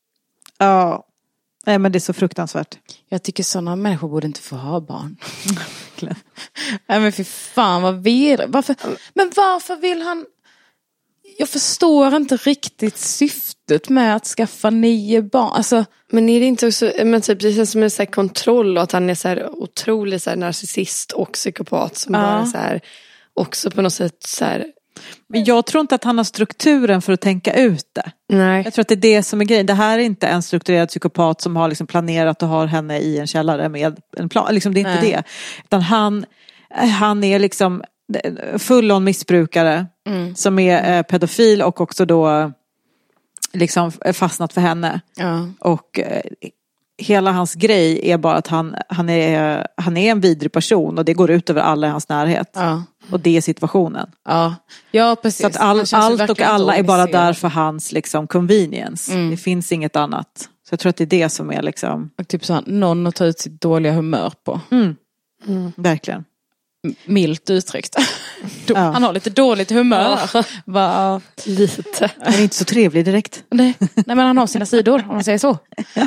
nej, men det är så fruktansvärt. Jag tycker sådana människor borde inte få ha barn. Nej men för fan vad varför vill han? Jag förstår inte riktigt syftet med att skaffa 9 barn. Alltså, men är det inte också, men typ, det känns som en så här kontroll och att han är så här otrolig så här narcissist och psykopat som bara så här också på något sätt så här. Men jag tror inte att han har strukturen för att tänka ut det. Nej. Jag tror att det är det som är grejen. Det här är inte en strukturerad psykopat som har liksom planerat och har henne i en källare med en plan. Liksom, det är inte det. Utan han är liksom full-on missbrukare som är pedofil och också då liksom fastnat för henne. Och hela hans grej är bara att han är en vidrig person och det går ut över alla i hans närhet. Och det är situationen. Ja, precis. Så att allt och alla är bara där för hans liksom convenience. Det finns inget annat. Så jag tror att det är det som är liksom... Typ så här, någon att ta ut sitt dåliga humör på. Verkligen. milt uttryckt. Han har lite dåligt humör. Lite. Han är inte så trevlig direkt. Nej, men han har sina sidor, om man säger så.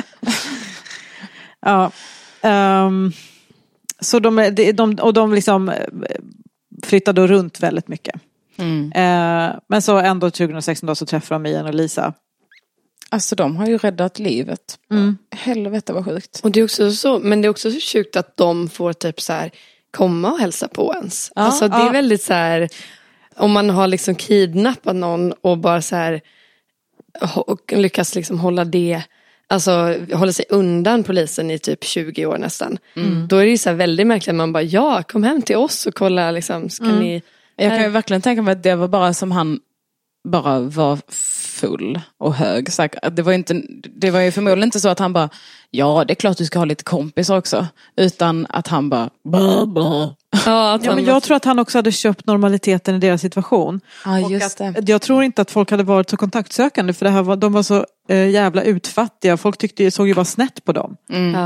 Ja. Så de liksom flyttade runt väldigt mycket. Men så ändå 2016 då så träffade de Ian och Lisa. Alltså de har ju räddat livet. Helvete vad sjukt. Och det är också så, men det är också så sjukt att de får typ så här komma och hälsa på ens. Ja, alltså det är väldigt så här, om man har liksom kidnappat någon och bara så här och lyckas liksom hålla sig undan polisen i typ 20 år nästan. Då är det ju så här väldigt märkligt, man bara kom hem till oss och kolla liksom, ska ni... Jag kan ju verkligen tänka mig att det var bara som han bara var full och hög. Det var ju förmodligen inte så att han bara, ja det är klart du ska ha lite kompisar också. Utan att han bara... men jag tror att han också hade köpt normaliteten i deras situation. Ja, just det. Jag tror inte att folk hade varit så kontaktsökande, för de var så jävla utfattiga. Folk såg ju bara snett på dem.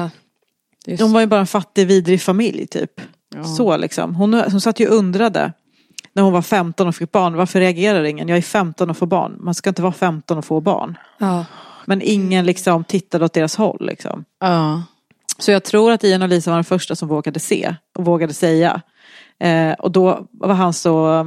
De var ju bara en fattig, vidrig familj typ. Så liksom. Hon satt ju undrade när hon var 15 och fick barn. Varför reagerar ingen? Jag är 15 och får barn. Man ska inte vara 15 och få barn. Men ingen liksom tittade åt deras håll liksom. Så jag tror att Ian och Lisa var den första som vågade se och vågade säga. Och då var han så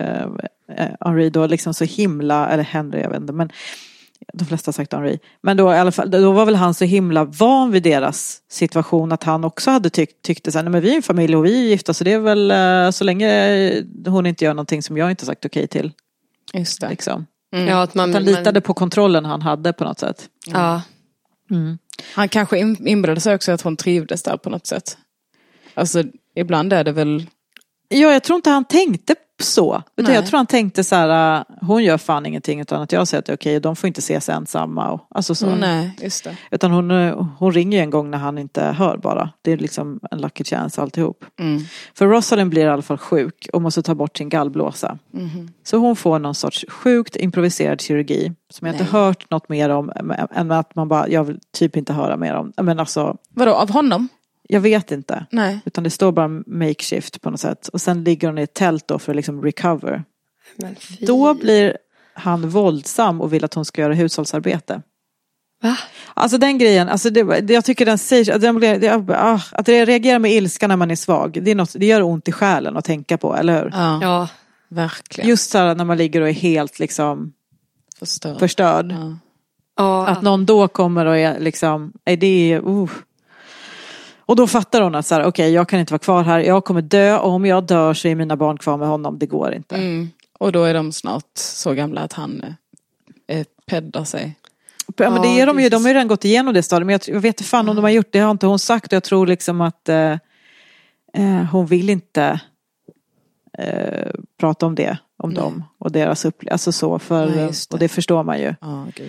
Henri då liksom så himla, eller Henry, jag vet inte, men de flesta har sagt Henri. Men då i alla fall, då var väl han så himla van vid deras situation att han också hade tyckte så här, nej men vi är en familj och vi är gifta, så det är väl så länge hon inte gör någonting som jag inte sagt okej till. Just det. Liksom. Ja, att han litade på kontrollen han hade på något sätt. Ja. Han kanske inbillade sig också att hon trivdes där på något sätt. Alltså ibland är det väl... Ja, jag tror inte han tänkte så. Utan jag tror han tänkte så här, hon gör fan ingenting utan att jag säger att det är okej, de får inte ses ensamma. Och, alltså så. Nej, just det. Utan hon ringer en gång när han inte hör bara. Det är liksom en lucky chance alltihop. För Rosalind blir i alla fall sjuk och måste ta bort sin gallblåsa. Så hon får någon sorts sjukt improviserad kirurgi som jag inte hört något mer om än att man bara, jag vill typ inte höra mer om. Men alltså... Vadå, av honom? Jag vet inte. Nej. Utan det står bara makeshift på något sätt. Och sen ligger hon i ett tält då för att liksom recover. Då blir han våldsam och vill att hon ska göra hushållsarbete. Va? Alltså den grejen, alltså jag tycker den säger att det reagerar med ilska när man är svag. Det gör ont i själen att tänka på, eller hur? Ja, verkligen. Just så här när man ligger och är helt liksom förstörd. Att någon då kommer och är liksom, Och då fattar hon att så här, okej, jag kan inte vara kvar här. Jag kommer dö och om jag dör så är mina barn kvar med honom. Det går inte. Och då är de snart så gamla att han peddar sig. Ja, men det är de ju. De har ju redan gått igenom det stadiet. Men jag vet inte fan om de har gjort det. Har inte hon sagt. Och jag tror liksom att hon vill inte prata om det. Om dem och deras upplevelse. Alltså så. Och det förstår man ju.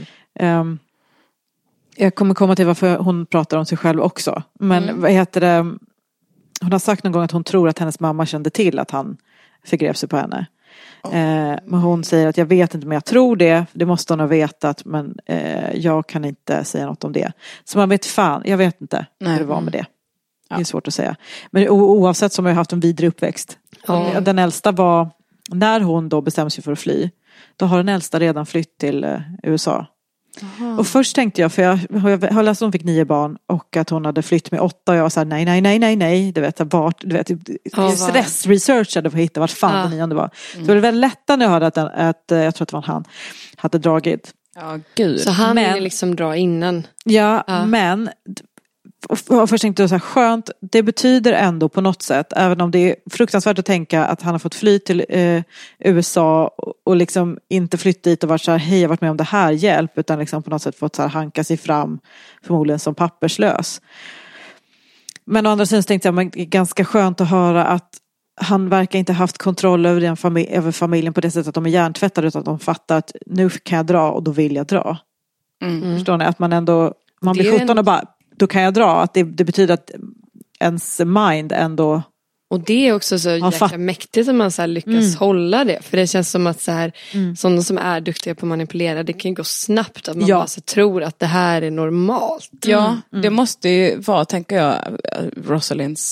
Jag kommer komma till varför hon pratar om sig själv också. Men vad heter det? Hon har sagt någon gång att hon tror att hennes mamma kände till att han förgrep sig på henne. Men hon säger att jag vet inte, men jag tror det. Det måste hon ha vetat, men jag kan inte säga något om det. Så man vet fan, jag vet inte hur det var med det. Det är svårt att säga. Men oavsett så har jag haft en vidrig uppväxt. Den äldsta var, när hon då bestämde sig för att fly, då har den äldsta redan flytt till USA. Och först tänkte jag, för jag har läst att hon fick 9 barn och att hon hade flytt med 8 och jag var så här, nej, du vet vart, du vet, stressresearchade för att hitta vart fan den 9:e var. Så det var väldigt lätt när jag hörde att jag tror att det var han hade dragit. Ja, gud. Så han ville liksom dra innan. Ja, men och först tänkte jag så här, skönt, det betyder ändå på något sätt, även om det är fruktansvärt att tänka att han har fått fly till USA och liksom inte flytt dit och varit så här, hej, jag har varit med om det här, hjälp, utan liksom på något sätt fått så här hanka sig fram förmodligen som papperslös. Men å andra sidan tänkte jag, men det är ganska skönt att höra att han verkar inte haft kontroll över över familjen på det sättet att de är hjärntvättade, utan att de fattar att nu kan jag dra och då vill jag dra. Förstår ni? Att man blir 17 och bara, då kan jag dra. Att det betyder att ens mind ändå... Och det är också så jäkla mäktigt att man så här lyckas hålla det. För det känns som att så här, sådana som är duktiga på att manipulera, det kan gå snabbt. Att man bara så tror att det här är normalt. Ja, det måste ju vara, tänker jag, Rosalinds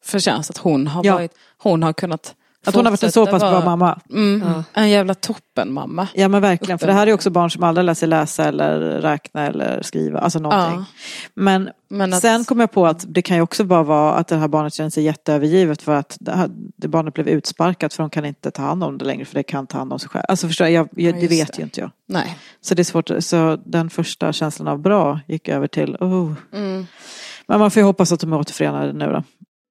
förtjänst att hon har varit, hon har kunnat att hon har varit en så pass bra mamma. En jävla toppen mamma. Ja men verkligen, för det här är också barn som aldrig lär sig läsa eller räkna eller skriva, alltså någonting. Men sen kom jag på att det kan ju också bara vara att det här barnet känner sig jätteövergivet för att det barnet blev utsparkat för de kan inte ta hand om det längre för det kan ta hand om sig själv. Alltså förstår jag det vet ju inte jag. Nej. Så det är svårt, så den första känslan av bra gick över till men man får ju hoppas att de är återförenade nu då.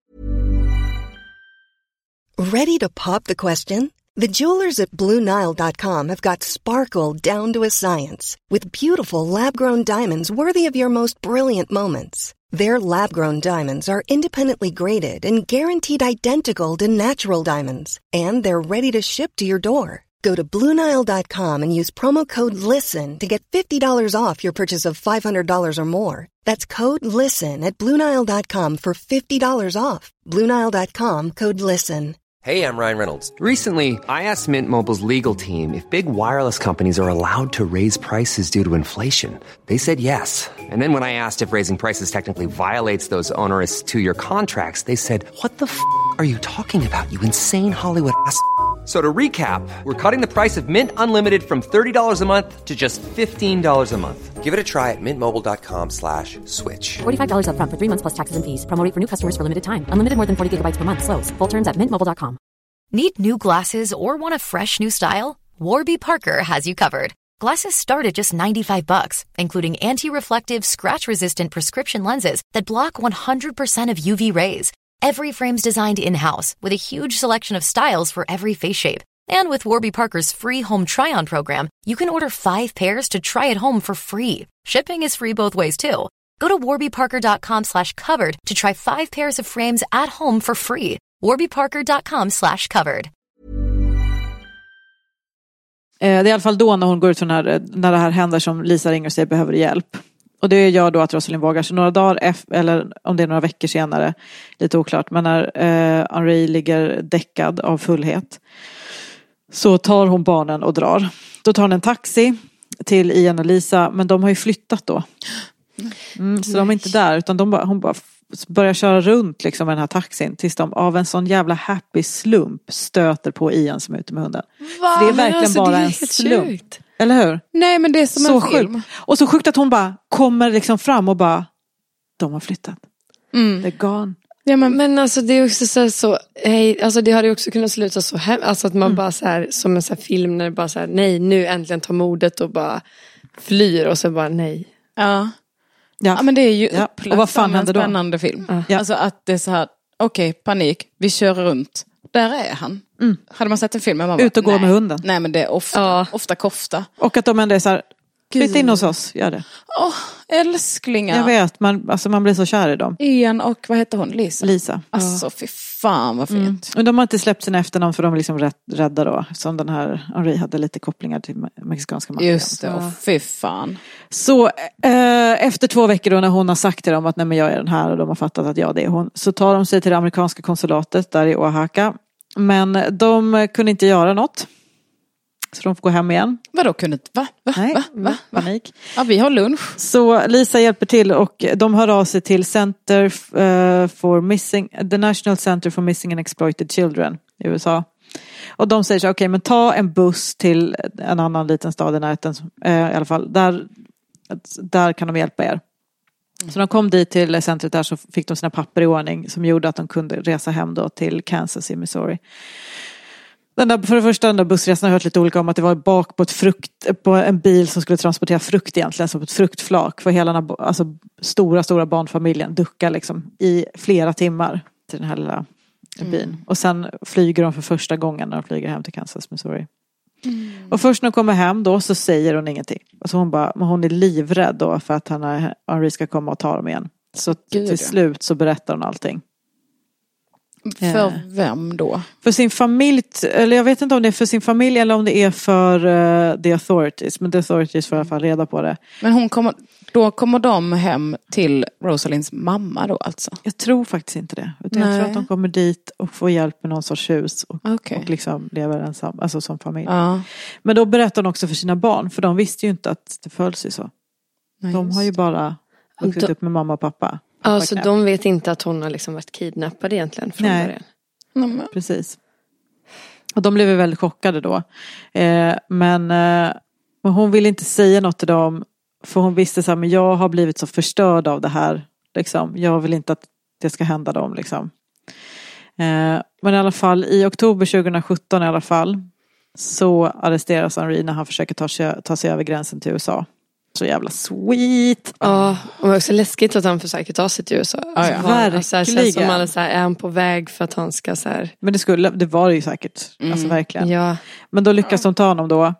Ready to pop the question? The jewelers at BlueNile.com have got sparkle down to a science with beautiful lab-grown diamonds worthy of your most brilliant moments. Their lab-grown diamonds are independently graded and guaranteed identical to natural diamonds, and they're ready to ship to your door. Go to BlueNile.com and use promo code LISTEN to get $50 off your purchase of $500 or more. That's code LISTEN at BlueNile.com for $50 off. BlueNile.com, code LISTEN. Hey, I'm Ryan Reynolds. Recently, I asked Mint Mobile's legal team if big wireless companies are allowed to raise prices due to inflation. They said yes. And then when I asked if raising prices technically violates those onerous 2-year contracts, they said, "What the f*** are you talking about, you insane Hollywood ass?" So to recap, we're cutting the price of Mint Unlimited from $30 a month to just $15 a month. Give it a try at mintmobile.com/switch. $45 up front for 3 months plus taxes and fees. Promo rate for new customers for limited time. Unlimited more than 40 gigabytes per month. Slows full terms at mintmobile.com. Need new glasses or want a fresh new style? Warby Parker has you covered. Glasses start at just $95, including anti-reflective, scratch-resistant prescription lenses that block 100% of UV rays. Every frame's designed in-house with a huge selection of styles for every face shape. And with Warby Parker's free home try-on program, you can order 5 pairs to try at home for free. Shipping is free both ways too. Go to warbyparker.com/covered to try 5 pairs of frames at home for free. warbyparker.com/covered. Det är i alla fall då när hon går ut när det här händer som Lisa ringer och säger behöver hjälp. Och det gör då att Rosalind vågar. Så några dagar eller om det är några veckor senare, lite oklart, men när Henri ligger däckad av fullhet så tar hon barnen och drar. Då tar hon en taxi till Ian och Lisa, men de har ju flyttat då. Så de är inte där, utan hon bara börjar köra runt liksom med den här taxin tills de av en sån jävla happy slump stöter på Ian som är ute med hunden. Va? Det är verkligen alltså, bara det är en slump. Sjukt. Eller hur? Nej, men det är som så en film. Sjukt. Och så sjukt att hon bara kommer liksom fram och bara de har flyttat. They're gone. Ja, men alltså det är också så alltså det hade ju också kunnat sluta så här, alltså att man bara så här som en så här film när det bara så här nej, nu äntligen tar modet och bara flyr och så bara nej. Ja, men det är ju upplagt och vad fan som en händer spännande då? film. Alltså att det är så här, okej, panik, vi kör runt. Där är han. Hade man sett en film med mamma? Ut och gå med hunden. Nej, men det är ofta kofta. Och att de ändå är så här, flytta in hos oss, gör det. Älsklingar. Jag vet, man blir så kär i dem. Ian och vad heter hon? Lisa. Alltså fy fan vad fint. Men de har inte släppt sina efternamn för de är liksom rädda då. Som den här Henri hade lite kopplingar till mexikanska maffian. Just det, och fy fan. Så efter 2 veckor då när hon har sagt till dem att nej men jag är den här och de har fattat att det är hon. Så tar de sig till det amerikanska konsulatet där i Oaxaca. Men de kunde inte göra något. Så de får gå hem igen. Vadå kunde inte? Va? Panik. Ja, vi har lunch. Så Lisa hjälper till och de hör av sig till The National Center for Missing and Exploited Children i USA. Och de säger så okej, men ta en buss till en annan liten stad i närheten i alla fall. Där kan de hjälpa er. Så de kom dit till centret där, så fick de sina papper i ordning som gjorde att de kunde resa hem då till Kansas i Missouri. För det första, den där bussresan har jag hört lite olika om att det var bak på en bil som skulle transportera frukt egentligen, som ett fruktflak för hela den här, stora barnfamiljen duckar liksom i flera timmar till den här lilla bilen. Och sen flyger de för första gången när de flyger hem till Kansas, Missouri. Och först när de kommer hem då så säger hon ingenting. Så hon är livrädd då för att Henri ska komma och ta dem igen. Så till slut så berättar hon allting. För vem då? För sin familj, eller jag vet inte om det är för sin familj eller om det är för the authorities. Men the authorities får i alla fall reda på det. Men då kommer de hem till Rosalinds mamma då alltså? Jag tror faktiskt inte det. Utan jag tror att de kommer dit och får hjälp med någon sorts hus. Och liksom lever ensam, alltså som familj. Men då berättar de också för sina barn. För de visste ju inte att det föll sig så. De har ju bara vuxit upp med mamma och pappa. Ja, så de vet inte att hon har liksom varit kidnappad egentligen från början. Precis. Och de blev väldigt chockade då. Men hon ville inte säga något till dem. För hon visste så här, men jag har blivit så förstörd av det här. Liksom. Jag vill inte att det ska hända dem. Liksom. Men i alla fall, i oktober 2017 i alla fall, så arresteras Henri när han försöker ta sig över gränsen till USA. Så jävla sweet. Ja, och det är också läskigt att han försöker ta sig till USA. Ja, verkligen. Alltså, det känns som att är han på väg för att han ska så här... Men det var det ju säkert. Alltså verkligen. Ja. Men då lyckas de ta honom då.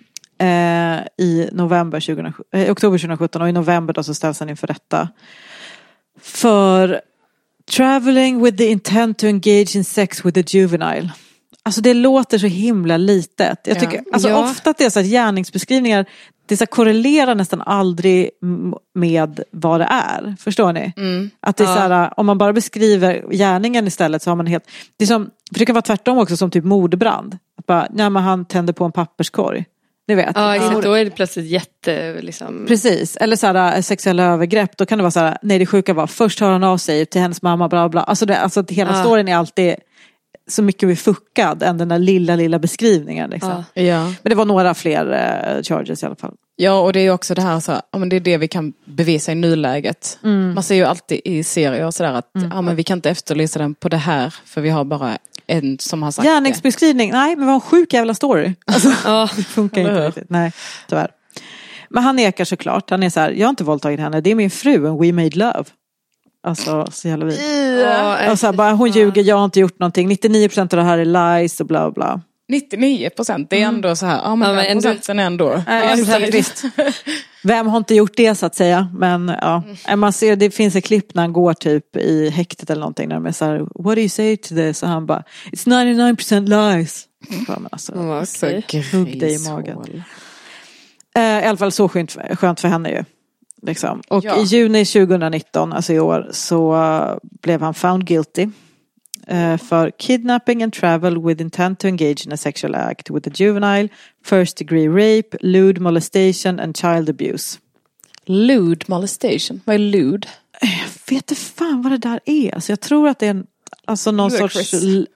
I oktober 2017. Och i november då så ställs han inför rätta. För traveling with the intent to engage in sex with a juvenile. Alltså det låter så himla litet. Jag tycker ofta att det är så att gärningsbeskrivningar, det så korrelerar nästan aldrig med vad det är. Förstår ni? Att det är så här, om man bara beskriver gärningen istället så har man helt... Det är som, för det kan vara tvärtom också, som typ mordbrand. Att bara, nej men han tände på en papperskorg. Ni vet. Ja, exakt. Då är det plötsligt jätte... Liksom... Precis. Eller så här, sexuella övergrepp. Då kan det vara så här, nej det sjuka var, först hör han av sig till hennes mamma, bla bla. Alltså hela storyn är alltid... så mycket vi fuckad än den där lilla beskrivningen liksom. Ja. Men det var några fler charges i alla fall. Ja, och det är ju också det här så, men det är det vi kan bevisa i nuläget. Man ser ju alltid i serier så där att men vi kan inte efterlysa den på det här för vi har bara en som har sagt gärningsbeskrivning, nej men vad en sjuk jävla story. Alltså, det funkar inte riktigt. Nej, tyvärr. Men han nekar såklart. Han är så här, jag har inte våldtagit henne, det är min fru and we made love. Alltså så jävla vid. Och så här, bara, hon ljuger, jag har inte gjort någonting. 99% av det här är lies och bla bla. 99%, det är ändå så här. Ja men procenten ändå. Visst. Vem har inte gjort det så att säga. Men ja, man ser, det finns ett klipp när han går typ i häktet eller någonting. När de är så här, what do you say to this? Och han bara, it's 99% lies. Ja, men alltså, hugg dig i magen. I alla fall så skönt för henne ju. Liksom. Och i juni 2019, alltså i år, så blev han found guilty för kidnapping and travel with intent to engage in a sexual act with a juvenile, first degree rape, lewd molestation and child abuse. Lewd molestation? Vad är lewd? Jag vet inte fan vad det där är. Alltså jag tror att det är någon sorts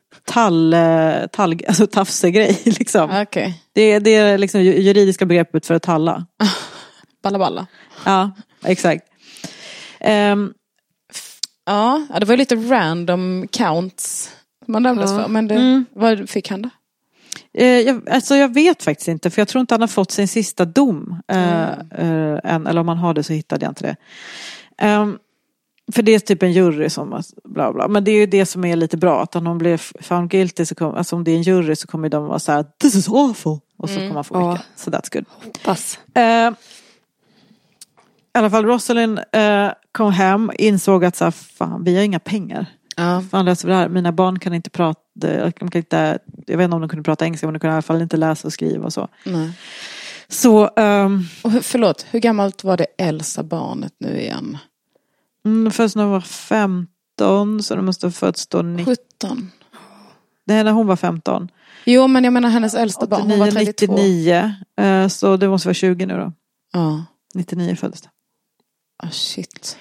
tafsegrej liksom. Okay. Det är liksom juridiska begreppet för att talla. Balla. Ja, exakt. Ja, det var lite random counts man dömdes för. Men vad fick han då? Jag vet faktiskt inte. För jag tror inte han har fått sin sista dom än. Eller om han har det så hittade jag inte det. För det är typ en jury som bla bla. Men det är ju det som är lite bra. Att om de blir found guilty alltså om det är en jury så kommer de vara så här, this is awful. Och så kommer man få mycket. Så that's good. Hoppas. I alla fall Rosalind kom hem, insåg att så här, fan, vi har inga pengar. Fan löser vi det här. Mina barn kan inte prata, jag vet inte om de kunde prata engelska, men de kunde i alla fall inte läsa och skriva och så. Nej. Så och förlåt, hur gammalt var det Elsa barnet nu igen? Först när hon var 15, så det måste ha fötts då 17. Det är när hon var 15. Jo, men jag menar hennes äldsta barn, hon var 32. 99, så det måste vara 20 nu då. Ja. 99 föddes det. Shit.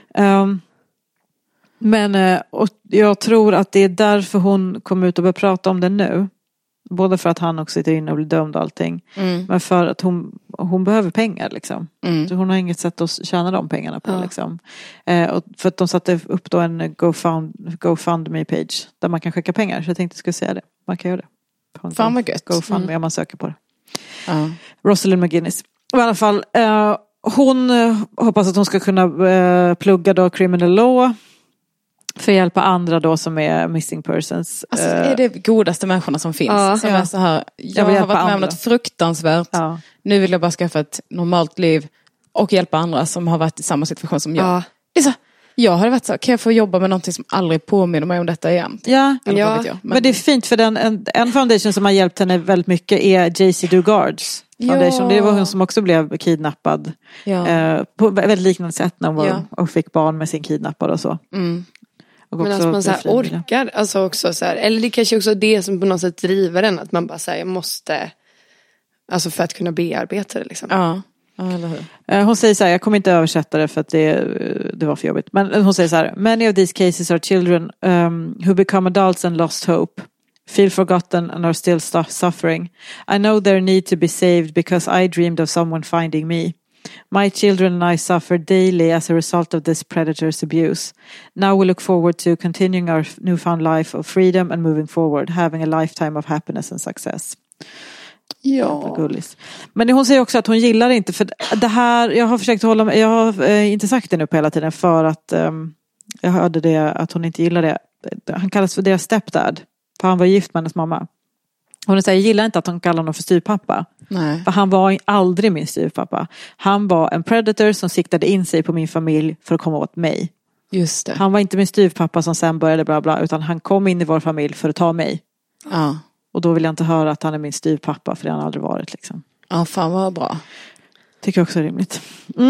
Men och jag tror att det är därför hon kom ut och började prata om det nu. Både för att han också sitter inne och blir dömd och allting. Men för att hon behöver pengar liksom. Så hon har inget sätt att tjäna de pengarna på liksom. Och för att de satte upp då en GoFundMe-page där man kan skicka pengar. Så jag tänkte jag skulle säga det. Man kan göra det. Fan vad gött. GoFundMe om man söker på det. Rosalind McGinnis. I alla fall... hon hoppas att hon ska kunna plugga då criminal law för att hjälpa andra då som är missing persons. Alltså är det godaste människorna som finns. Som är så här, jag har varit med om något fruktansvärt. Nu vill jag bara skaffa ett normalt liv och hjälpa andra som har varit i samma situation som jag. Det är så, jag hade varit så, kan jag få jobba med någonting som aldrig påminner mig om detta igen? Men det är fint för en foundation som har hjälpt henne väldigt mycket är JC Dugards foundation. Det var hon som också blev kidnappad på väldigt liknande sätt när hon var, och fick barn med sin kidnappare och så. Men att man så här orkar, alltså också så här, eller det kanske också är det som på något sätt driver en, att man bara säger jag måste, alltså för att kunna bearbeta det liksom. eller hur? Hon säger så här, jag kommer inte översätta det för att det var för jobbigt. Men hon säger så här: many of these cases are children who become adults and lost hope, feel forgotten and are still suffering. I know their need to be saved because I dreamed of someone finding me. My children and I suffer daily as a result of this predator's abuse. Now we look forward to continuing our newfound life of freedom and moving forward, having a lifetime of happiness and success. Ja. Gullis. Men hon säger också att hon gillar det inte, för det här, jag har försökt hålla mig, jag har inte sagt det nu på hela tiden för att jag hörde det, att hon inte gillar det. Han kallas för deras stepdad, för han var gift med hennes mamma. Hon säger, jag gillar inte att hon kallar honom för styvpappa. Nej. För han var aldrig min styvpappa. Han var en predator som siktade in sig på min familj för att komma åt mig. Just det. Han var inte min styvpappa som sen började bla bla, utan han kom in i vår familj för att ta mig. Ja. Och då vill jag inte höra att han är min styvpappa, för det har han aldrig varit liksom. Ja, fan vad bra. Tycker jag också är rimligt.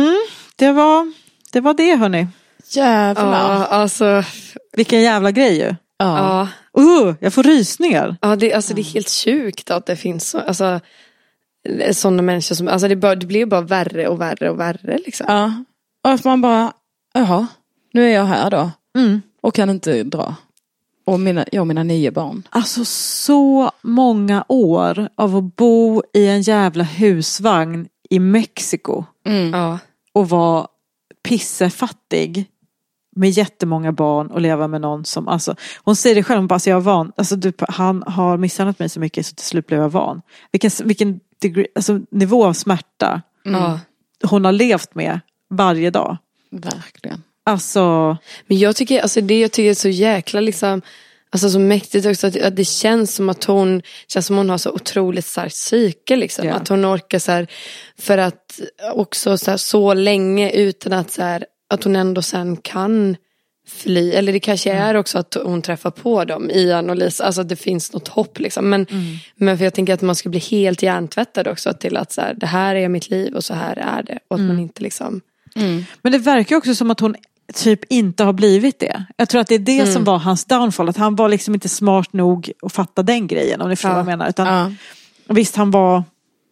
Det var det, hörni. Jävlar. Ja, alltså. Vilken jävla grej ju. Ja. Jag får rysningar. Ja, det är helt sjukt att det finns alltså, sådana människor som, alltså det blir bara värre och värre och värre liksom. Ja. Och att man bara, jaha, nu är jag här då. Och kan inte dra. Och mina 9 barn. Alltså så många år av att bo i en jävla husvagn i Mexiko. Ja. Och vara pissefattig med jättemånga barn och leva med någon som, alltså, hon säger det själv, alltså jag är van, alltså han har misshandlat mig så mycket så till slut blev jag van. Vilken degree, alltså, nivå av smärta hon har levt med varje dag. Verkligen. Alltså, men jag tycker är så jäkla liksom, alltså så mäktigt också att det känns som att hon har så otroligt starkt psyke liksom. Yeah. Att hon orkar så här, för att också så länge utan att så här, att hon ändå sen kan fly. Eller det kanske är också att hon träffar på dem, Ian och Lisa. Alltså att det finns något hopp liksom. Men för jag tänker att man ska bli helt hjärntvättad också till att så här, det här är mitt liv och så här är det. Och att man inte liksom... Men det verkar också som att hon typ inte har blivit det. Jag tror att det är det som var hans downfall. Att han var liksom inte smart nog att fatta den grejen, om ni förstår vad jag menar. Utan, visst, han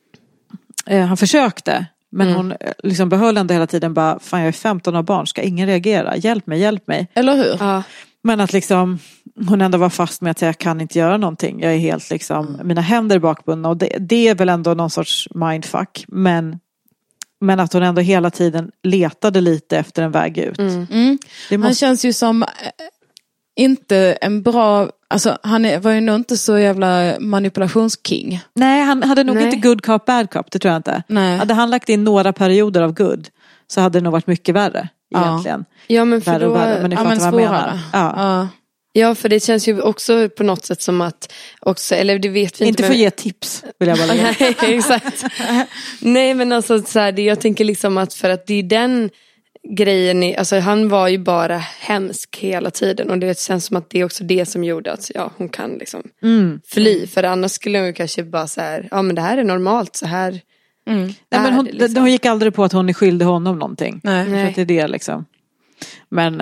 försökte. Men hon liksom behöll ändå hela tiden bara, fan jag är 15 av barn, ska ingen reagera? Hjälp mig. Eller hur? Ja. Men att liksom hon ändå var fast med att säga, jag kan inte göra någonting. Jag är helt liksom, mina händer är bakbundna. Och det är väl ändå någon sorts mindfuck. Men att hon ändå hela tiden letade lite efter en väg ut. Han känns ju som inte en bra, alltså var ju nog inte så jävla manipulationsking. Nej, han hade nog inte good cop, bad cop, det tror jag inte. Nej. Hade han lagt in några perioder av good, så hade det nog varit mycket värre egentligen. Ja, men för då... värre, men ni fattar vad jag menar. Ja, för det känns ju också på något sätt som att också, eller det vet vi inte. Inte för att ge tips, vill jag bara lägga. Nej, exakt. Nej, men alltså så här, jag tänker liksom att för att det är den grejen, alltså han var ju bara hemsk hela tiden och det känns som att det är också det som gjorde att hon kan liksom fly, för annars skulle hon kanske bara så här, ja men det här är normalt, så här. Nej, men hon gick aldrig på att hon är skyldig honom någonting. Nej. För att det är det liksom. Men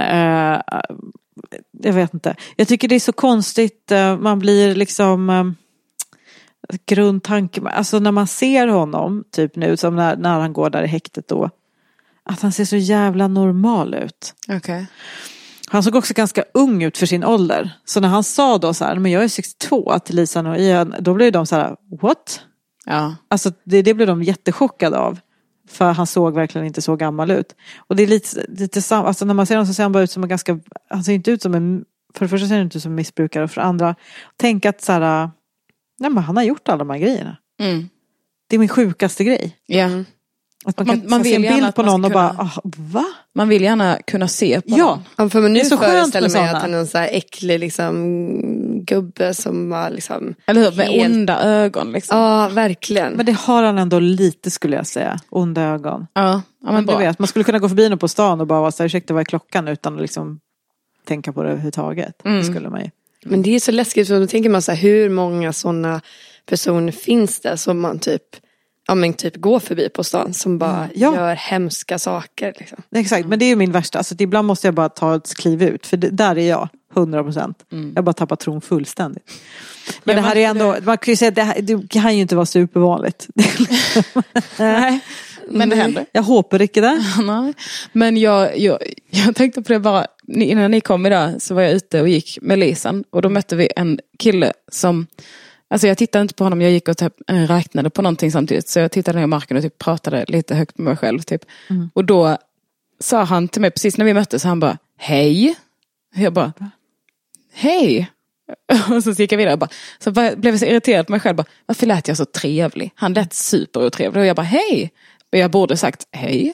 jag vet inte. Jag tycker det är så konstigt. Man blir liksom grundtanke. Alltså när man ser honom typ nu, som när han går där i häktet då. Att han ser så jävla normal ut. Okay. Han såg också ganska ung ut för sin ålder. Så när han sa då så här, men jag är 62 till Lisan och Ian, då blev de så här, what? Ja. Alltså det blev de jättechockade av. För han såg verkligen inte så gammal ut. Och det är lite samma, alltså när man ser honom så ser han bara ut som en ganska, han ser inte ut som en, för det första ser han inte ut som en missbrukare, och för det andra, tänk att så här, nej men han har gjort alla de här grejerna. Det är min sjukaste grej. Ja. Att man vill se en bild på någon och bara, va? Man vill gärna kunna se på någon. Ja, för nu det är så föreställer mig såna. att han är en så här äcklig liksom gubbe som var liksom... Eller hur, med onda ögon liksom. Ja, verkligen. Men det har han ändå lite, skulle jag säga. Onda ögon. Ja, men du vet, man skulle kunna gå förbi någon på stan och bara vara så här, ursäkta, vad är klockan, utan att liksom tänka på det överhuvudtaget. Det skulle man ju. Men det är så läskigt, för då tänker man så här, hur många sådana personer finns det som man typ går förbi på stan som bara gör hemska saker liksom. Exakt, men det är ju min värsta. Alltså, ibland måste jag bara ta ett kliv ut, för där är jag 100%. Jag bara tappar tron fullständigt. Men det här är ändå, man kan ju säga att det kan ju inte vara supervanligt. Nej. Men det händer. Jag hoppas inte det. Nej. Men jag tänkte på det bara, innan ni kom idag så var jag ute och gick med Lisan. Och då mötte vi en kille som, alltså jag tittade inte på honom, jag gick och typ räknade på någonting samtidigt. Så jag tittade ner i marken och typ pratade lite högt med mig själv. Typ. Och då sa han till mig, precis när vi möttes, så han bara, hej. Och jag bara, hej. Och så gick jag vidare och bara, så blev jag så irriterad på mig själv. Bara, varför lät jag så trevlig? Han lät superotrevlig. Och jag bara, hej. Och jag borde sagt, hej.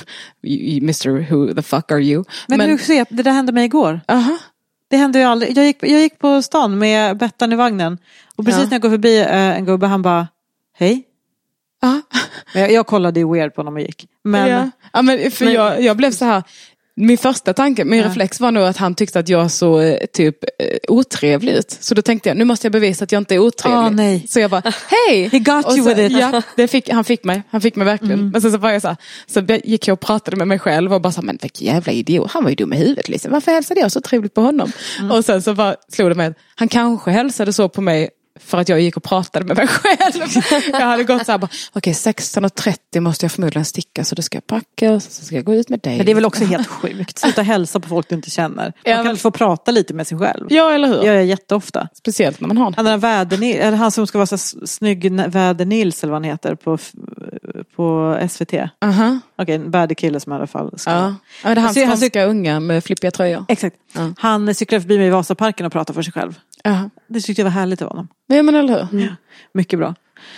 Mr. Who the fuck are you? Men du ser, det där hände mig igår. Det hände ju aldrig. Jag gick på stan med Bettan i vagnen. Och precis när jag går förbi en gubbe, han bara, hej. Jag kollade ju weird på honom och gick. Men, men för jag blev så här. Min första tanke, min reflex var nog att han tyckte att jag så typ otrevlig ut. Så då tänkte jag, nu måste jag bevisa att jag inte är otrevlig. Nej. Så jag bara, hej! He got you with it. Ja, han fick mig verkligen. Men så var jag så här, så gick jag och pratade med mig själv och bara så här, men vilken jävla idiot. Han var ju dum i huvudet liksom. Varför hälsade jag så trevligt på honom? Och sen så bara slog det mig att han kanske hälsade så på mig för att jag gick och pratade med mig själv. Jag hade gått så här bara, okej, 16:30 måste jag förmodligen sticka, så då ska jag packa och så ska jag gå ut med dig. Men det är väl också helt sjukt. Sluta hälsa på folk du inte känner. Man kan få prata lite med sig själv. Ja, eller hur? Jag gör jätteofta. Speciellt när man har han. Eller han som ska vara så snygg Väder-Nils eller vad han heter på SVT. Okej, en väderkille som i alla fall ska. Ja, det är hans skånska unga med flippiga tröjor. Exakt. Han cyklade förbi mig i Vasaparken och pratade för sig själv. Det tyckte jag var härligt av honom. Nej, men eller hur? Ja, mycket bra.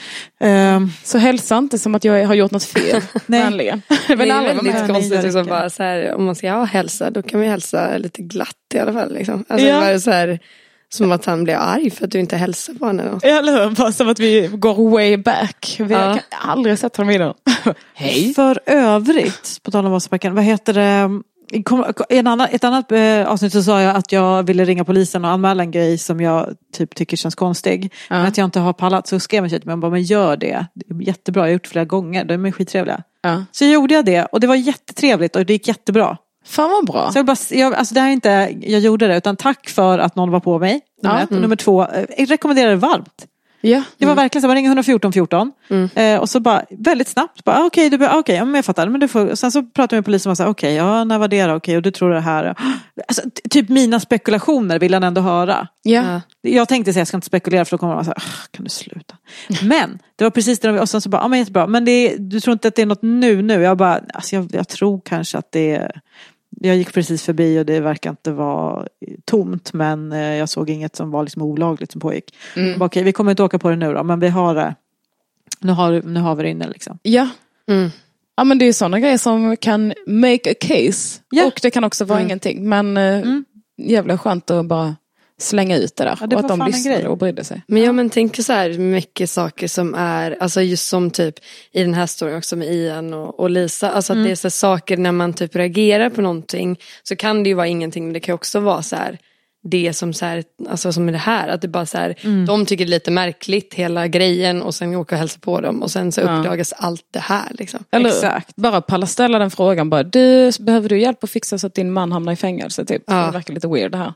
Så hälsa inte som att jag har gjort något fel. Nej. Det är väldigt konstigt liksom, bara så här, om man ska hälsa, då kan vi hälsa lite glatt i alla fall liksom. Alltså det var så här, som att han blir arg för att du inte hälsar på honom. Eller hur? Bara som att vi går way back. Vi har aldrig sett honom innan. Hej. För övrigt, på tal om Vasaparken, vad heter det? Ett annat avsnitt så sa jag att jag ville ringa polisen och anmäla en grej som jag typ tycker känns konstig. Men att jag inte har pallat, så skrev jag till mig, men gör det. Det är jättebra, jag har gjort det flera gånger. De är skittrevliga. Så gjorde jag det och det var jättetrevligt och det gick jättebra. Fan vad bra. Så jag gjorde det, utan tack för att någon var på mig. Nummer 2, jag rekommenderar det varmt. Ja. Det var verkligen så, man ringer 114 14 och så bara väldigt snabbt bara okej, men jag fattar, men du får, sen så pratar vi med polisen och sa okej, när var det då? Okej, och du tror det här, alltså, typ mina spekulationer vill han ändå höra. Jag tänkte säga jag ska inte spekulera, för då kommer man säga kan du sluta. Men det var precis det, och sen så bara men jättebra, men du tror inte att det är något nu? Jag bara alltså, jag tror kanske att det är. Jag gick precis förbi och det verkar inte vara tomt, men jag såg inget som var liksom olagligt som pågick. Okej, vi kommer inte åka på det nu då, men vi har det. Nu har vi det inne liksom. Ja. Ja, men det är sådana grejer som kan make a case. Och det kan också vara ingenting. Men jävla skönt att bara slänga ut det där. Ja, det och att de lyssnade och brydde sig. Men tänker så här mycket saker som är, alltså just som typ i den här storyn också med Ian och Lisa, alltså att det är så saker när man typ reagerar på någonting, så kan det ju vara ingenting, men det kan också vara så här det som så här, alltså som är det här, att det bara så här, de tycker det är lite märkligt hela grejen, och sen åker och hälsa på dem och sen så uppdagas allt det här liksom. Eller exakt. Bara palla ställa den frågan bara, behöver du hjälp att fixa så att din man hamnar i fängelse typ? Det verkar lite weird det här.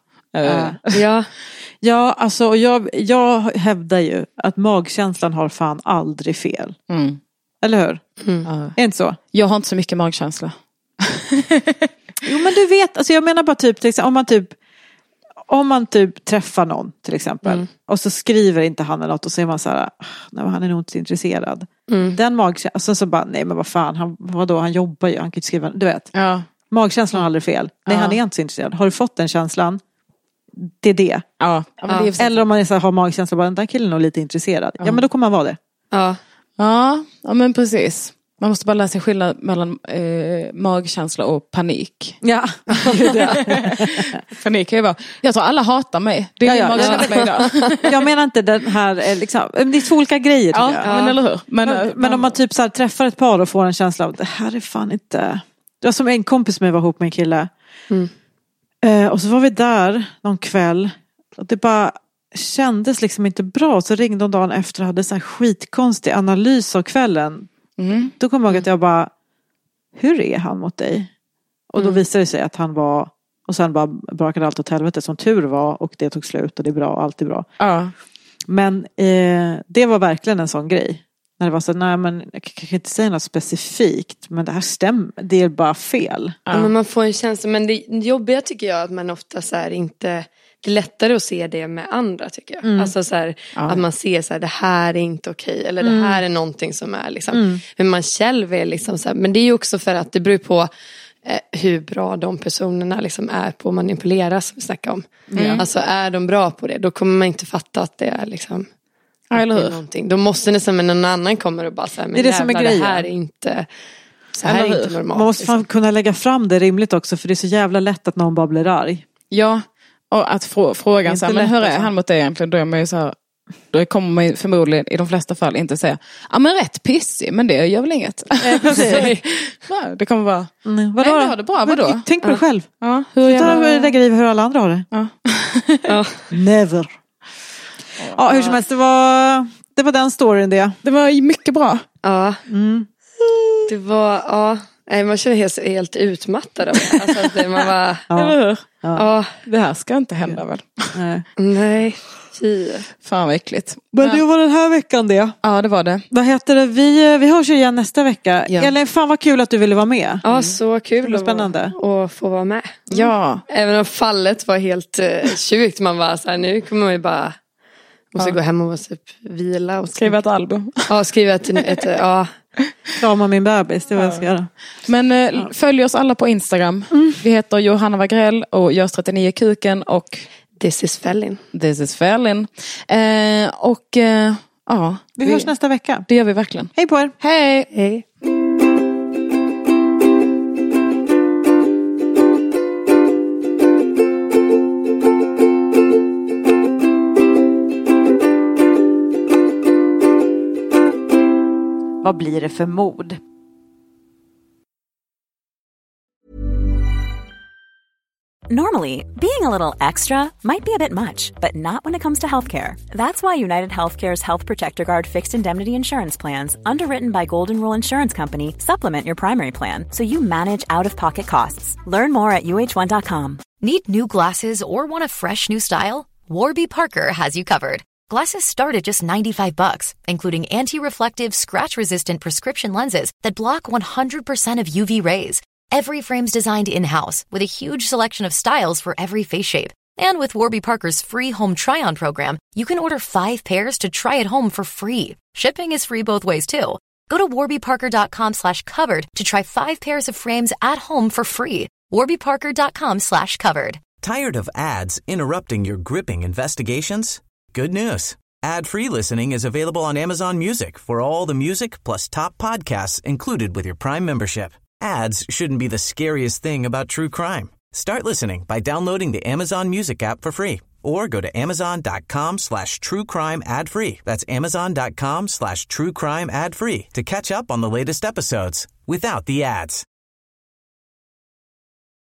Ja, alltså jag hävdar ju att magkänslan har fan aldrig fel. Eller hur? Är inte så? Jag har inte så mycket magkänsla. Jo, men du vet, alltså jag menar bara typ om man typ träffar någon till exempel och så skriver inte han eller något och så är man så här, nej, han är nog inte intresserad. Den magkänslan, så bara nej, men vad fan, han jobbar ju, han kan inte skriva, du vet. Magkänslan har aldrig fel. Nej, han är inte så intresserad. Har du fått den känslan? Det är det. Eller om man har magkänsla, bara den där killen är nog lite intresserad. Ja, men då kommer man vara det. Ja, men precis. Man måste bara lära sig skillnad mellan magkänsla och panik. Ja. Panik är ju bara, jag tror alla hatar mig. Det är magkänsla idag. Jag menar inte den här, liksom, det är två olika grejer. Men eller hur? Men om man typ så här, träffar ett par och får en känsla av, det här är fan inte. Det var som en kompis med var ihop med en kille. Och så var vi där någon kväll och det bara kändes liksom inte bra. Så ringde hon dagen efter och hade så här skitkonstig analys av kvällen. Då kom jag ihåg att jag bara, hur är han mot dig? Och då visade det sig att han var, och sen bara brakade allt åt helvete som tur var, och det tog slut och det är bra, allt är bra. Men det var verkligen en sån grej. När det var så, nej men jag kan inte säga något specifikt, men det här stämmer, det är bara fel. Ja, men man får en känsla, men det jobbiga tycker jag att man ofta så här inte, det är lättare att se det med andra tycker jag. Alltså så här, att man ser så här, det här är inte okej, eller det här är någonting som är liksom, men man själv är liksom så här, men det är ju också för att det beror på hur bra de personerna liksom är på att manipulera, som vi snackar om. Alltså är de bra på det, då kommer man inte fatta att det är liksom någonting. Då måste nästan någon annan kommer och bara säga, men det är det som är grejen. Det här är inte, så här är inte normalt. Man måste fan kunna lägga fram det rimligt också, för det är så jävla lätt att någon bara blir arg. Ja, och att fråga så här, men hur är han mot dig egentligen? Då är man ju så här, då kommer man ju förmodligen i de flesta fall inte säga, ja men rätt pissig, men det gör väl inget. Det kommer vara, nej du har det bra, vadå? Tänk på det själv. Ja, hur lägger i hur alla andra har det. Ja. Never. Ja, hur som helst, det var den storyn det. Det var mycket bra. Ja. Det var, nej, man känner helt utmattad av det. Alltså att man var, eller hur? Ja. Det här ska inte hända väl? Nej. Fan vad äckligt. Men det var den här veckan det. Ja, det var det. Vad heter det? Vi hörs ju igen nästa vecka. Elin, fan vad kul att du ville vara med. Ja, så kul. Det spännande. Att få vara med. Ja. Även om fallet var helt sjukt. Man var så här, nu kommer man ju bara måste gå hem och typ vila. Och skriva ett album. Ja, skriva ett krama min bebis, det var jag ska göra. Men följ oss alla på Instagram. Vi heter Johanna Wagrell och Görs 39 Kuken och This is Fellin. Vi hörs nästa vecka. Det gör vi verkligen. Hej på er. Hej. Vad blir det för mod? Normally, being a little extra might be a bit much, but not when it comes to healthcare. That's why United Healthcare's Health Protector Guard fixed indemnity insurance plans, underwritten by Golden Rule Insurance Company, supplement your primary plan so you manage out-of-pocket costs. Learn more at uh1.com. Need new glasses or want a fresh new style? Warby Parker has you covered. Glasses start at just $95, including anti-reflective, scratch-resistant prescription lenses that block 100% of UV rays. Every frame's designed in-house with a huge selection of styles for every face shape. And with Warby Parker's free home try-on program, you can order 5 pairs to try at home for free. Shipping is free both ways too. Go to warbyparker.com/covered to try 5 pairs of frames at home for free. warbyparker.com/covered. Tired of ads interrupting your gripping investigations? Good news. Ad-free listening is available on Amazon Music for all the music plus top podcasts included with your Prime membership. Ads shouldn't be the scariest thing about true crime. Start listening by downloading the Amazon Music app for free or go to amazon.com/truecrime ad-free. That's amazon.com/truecrime ad-free to catch up on the latest episodes without the ads.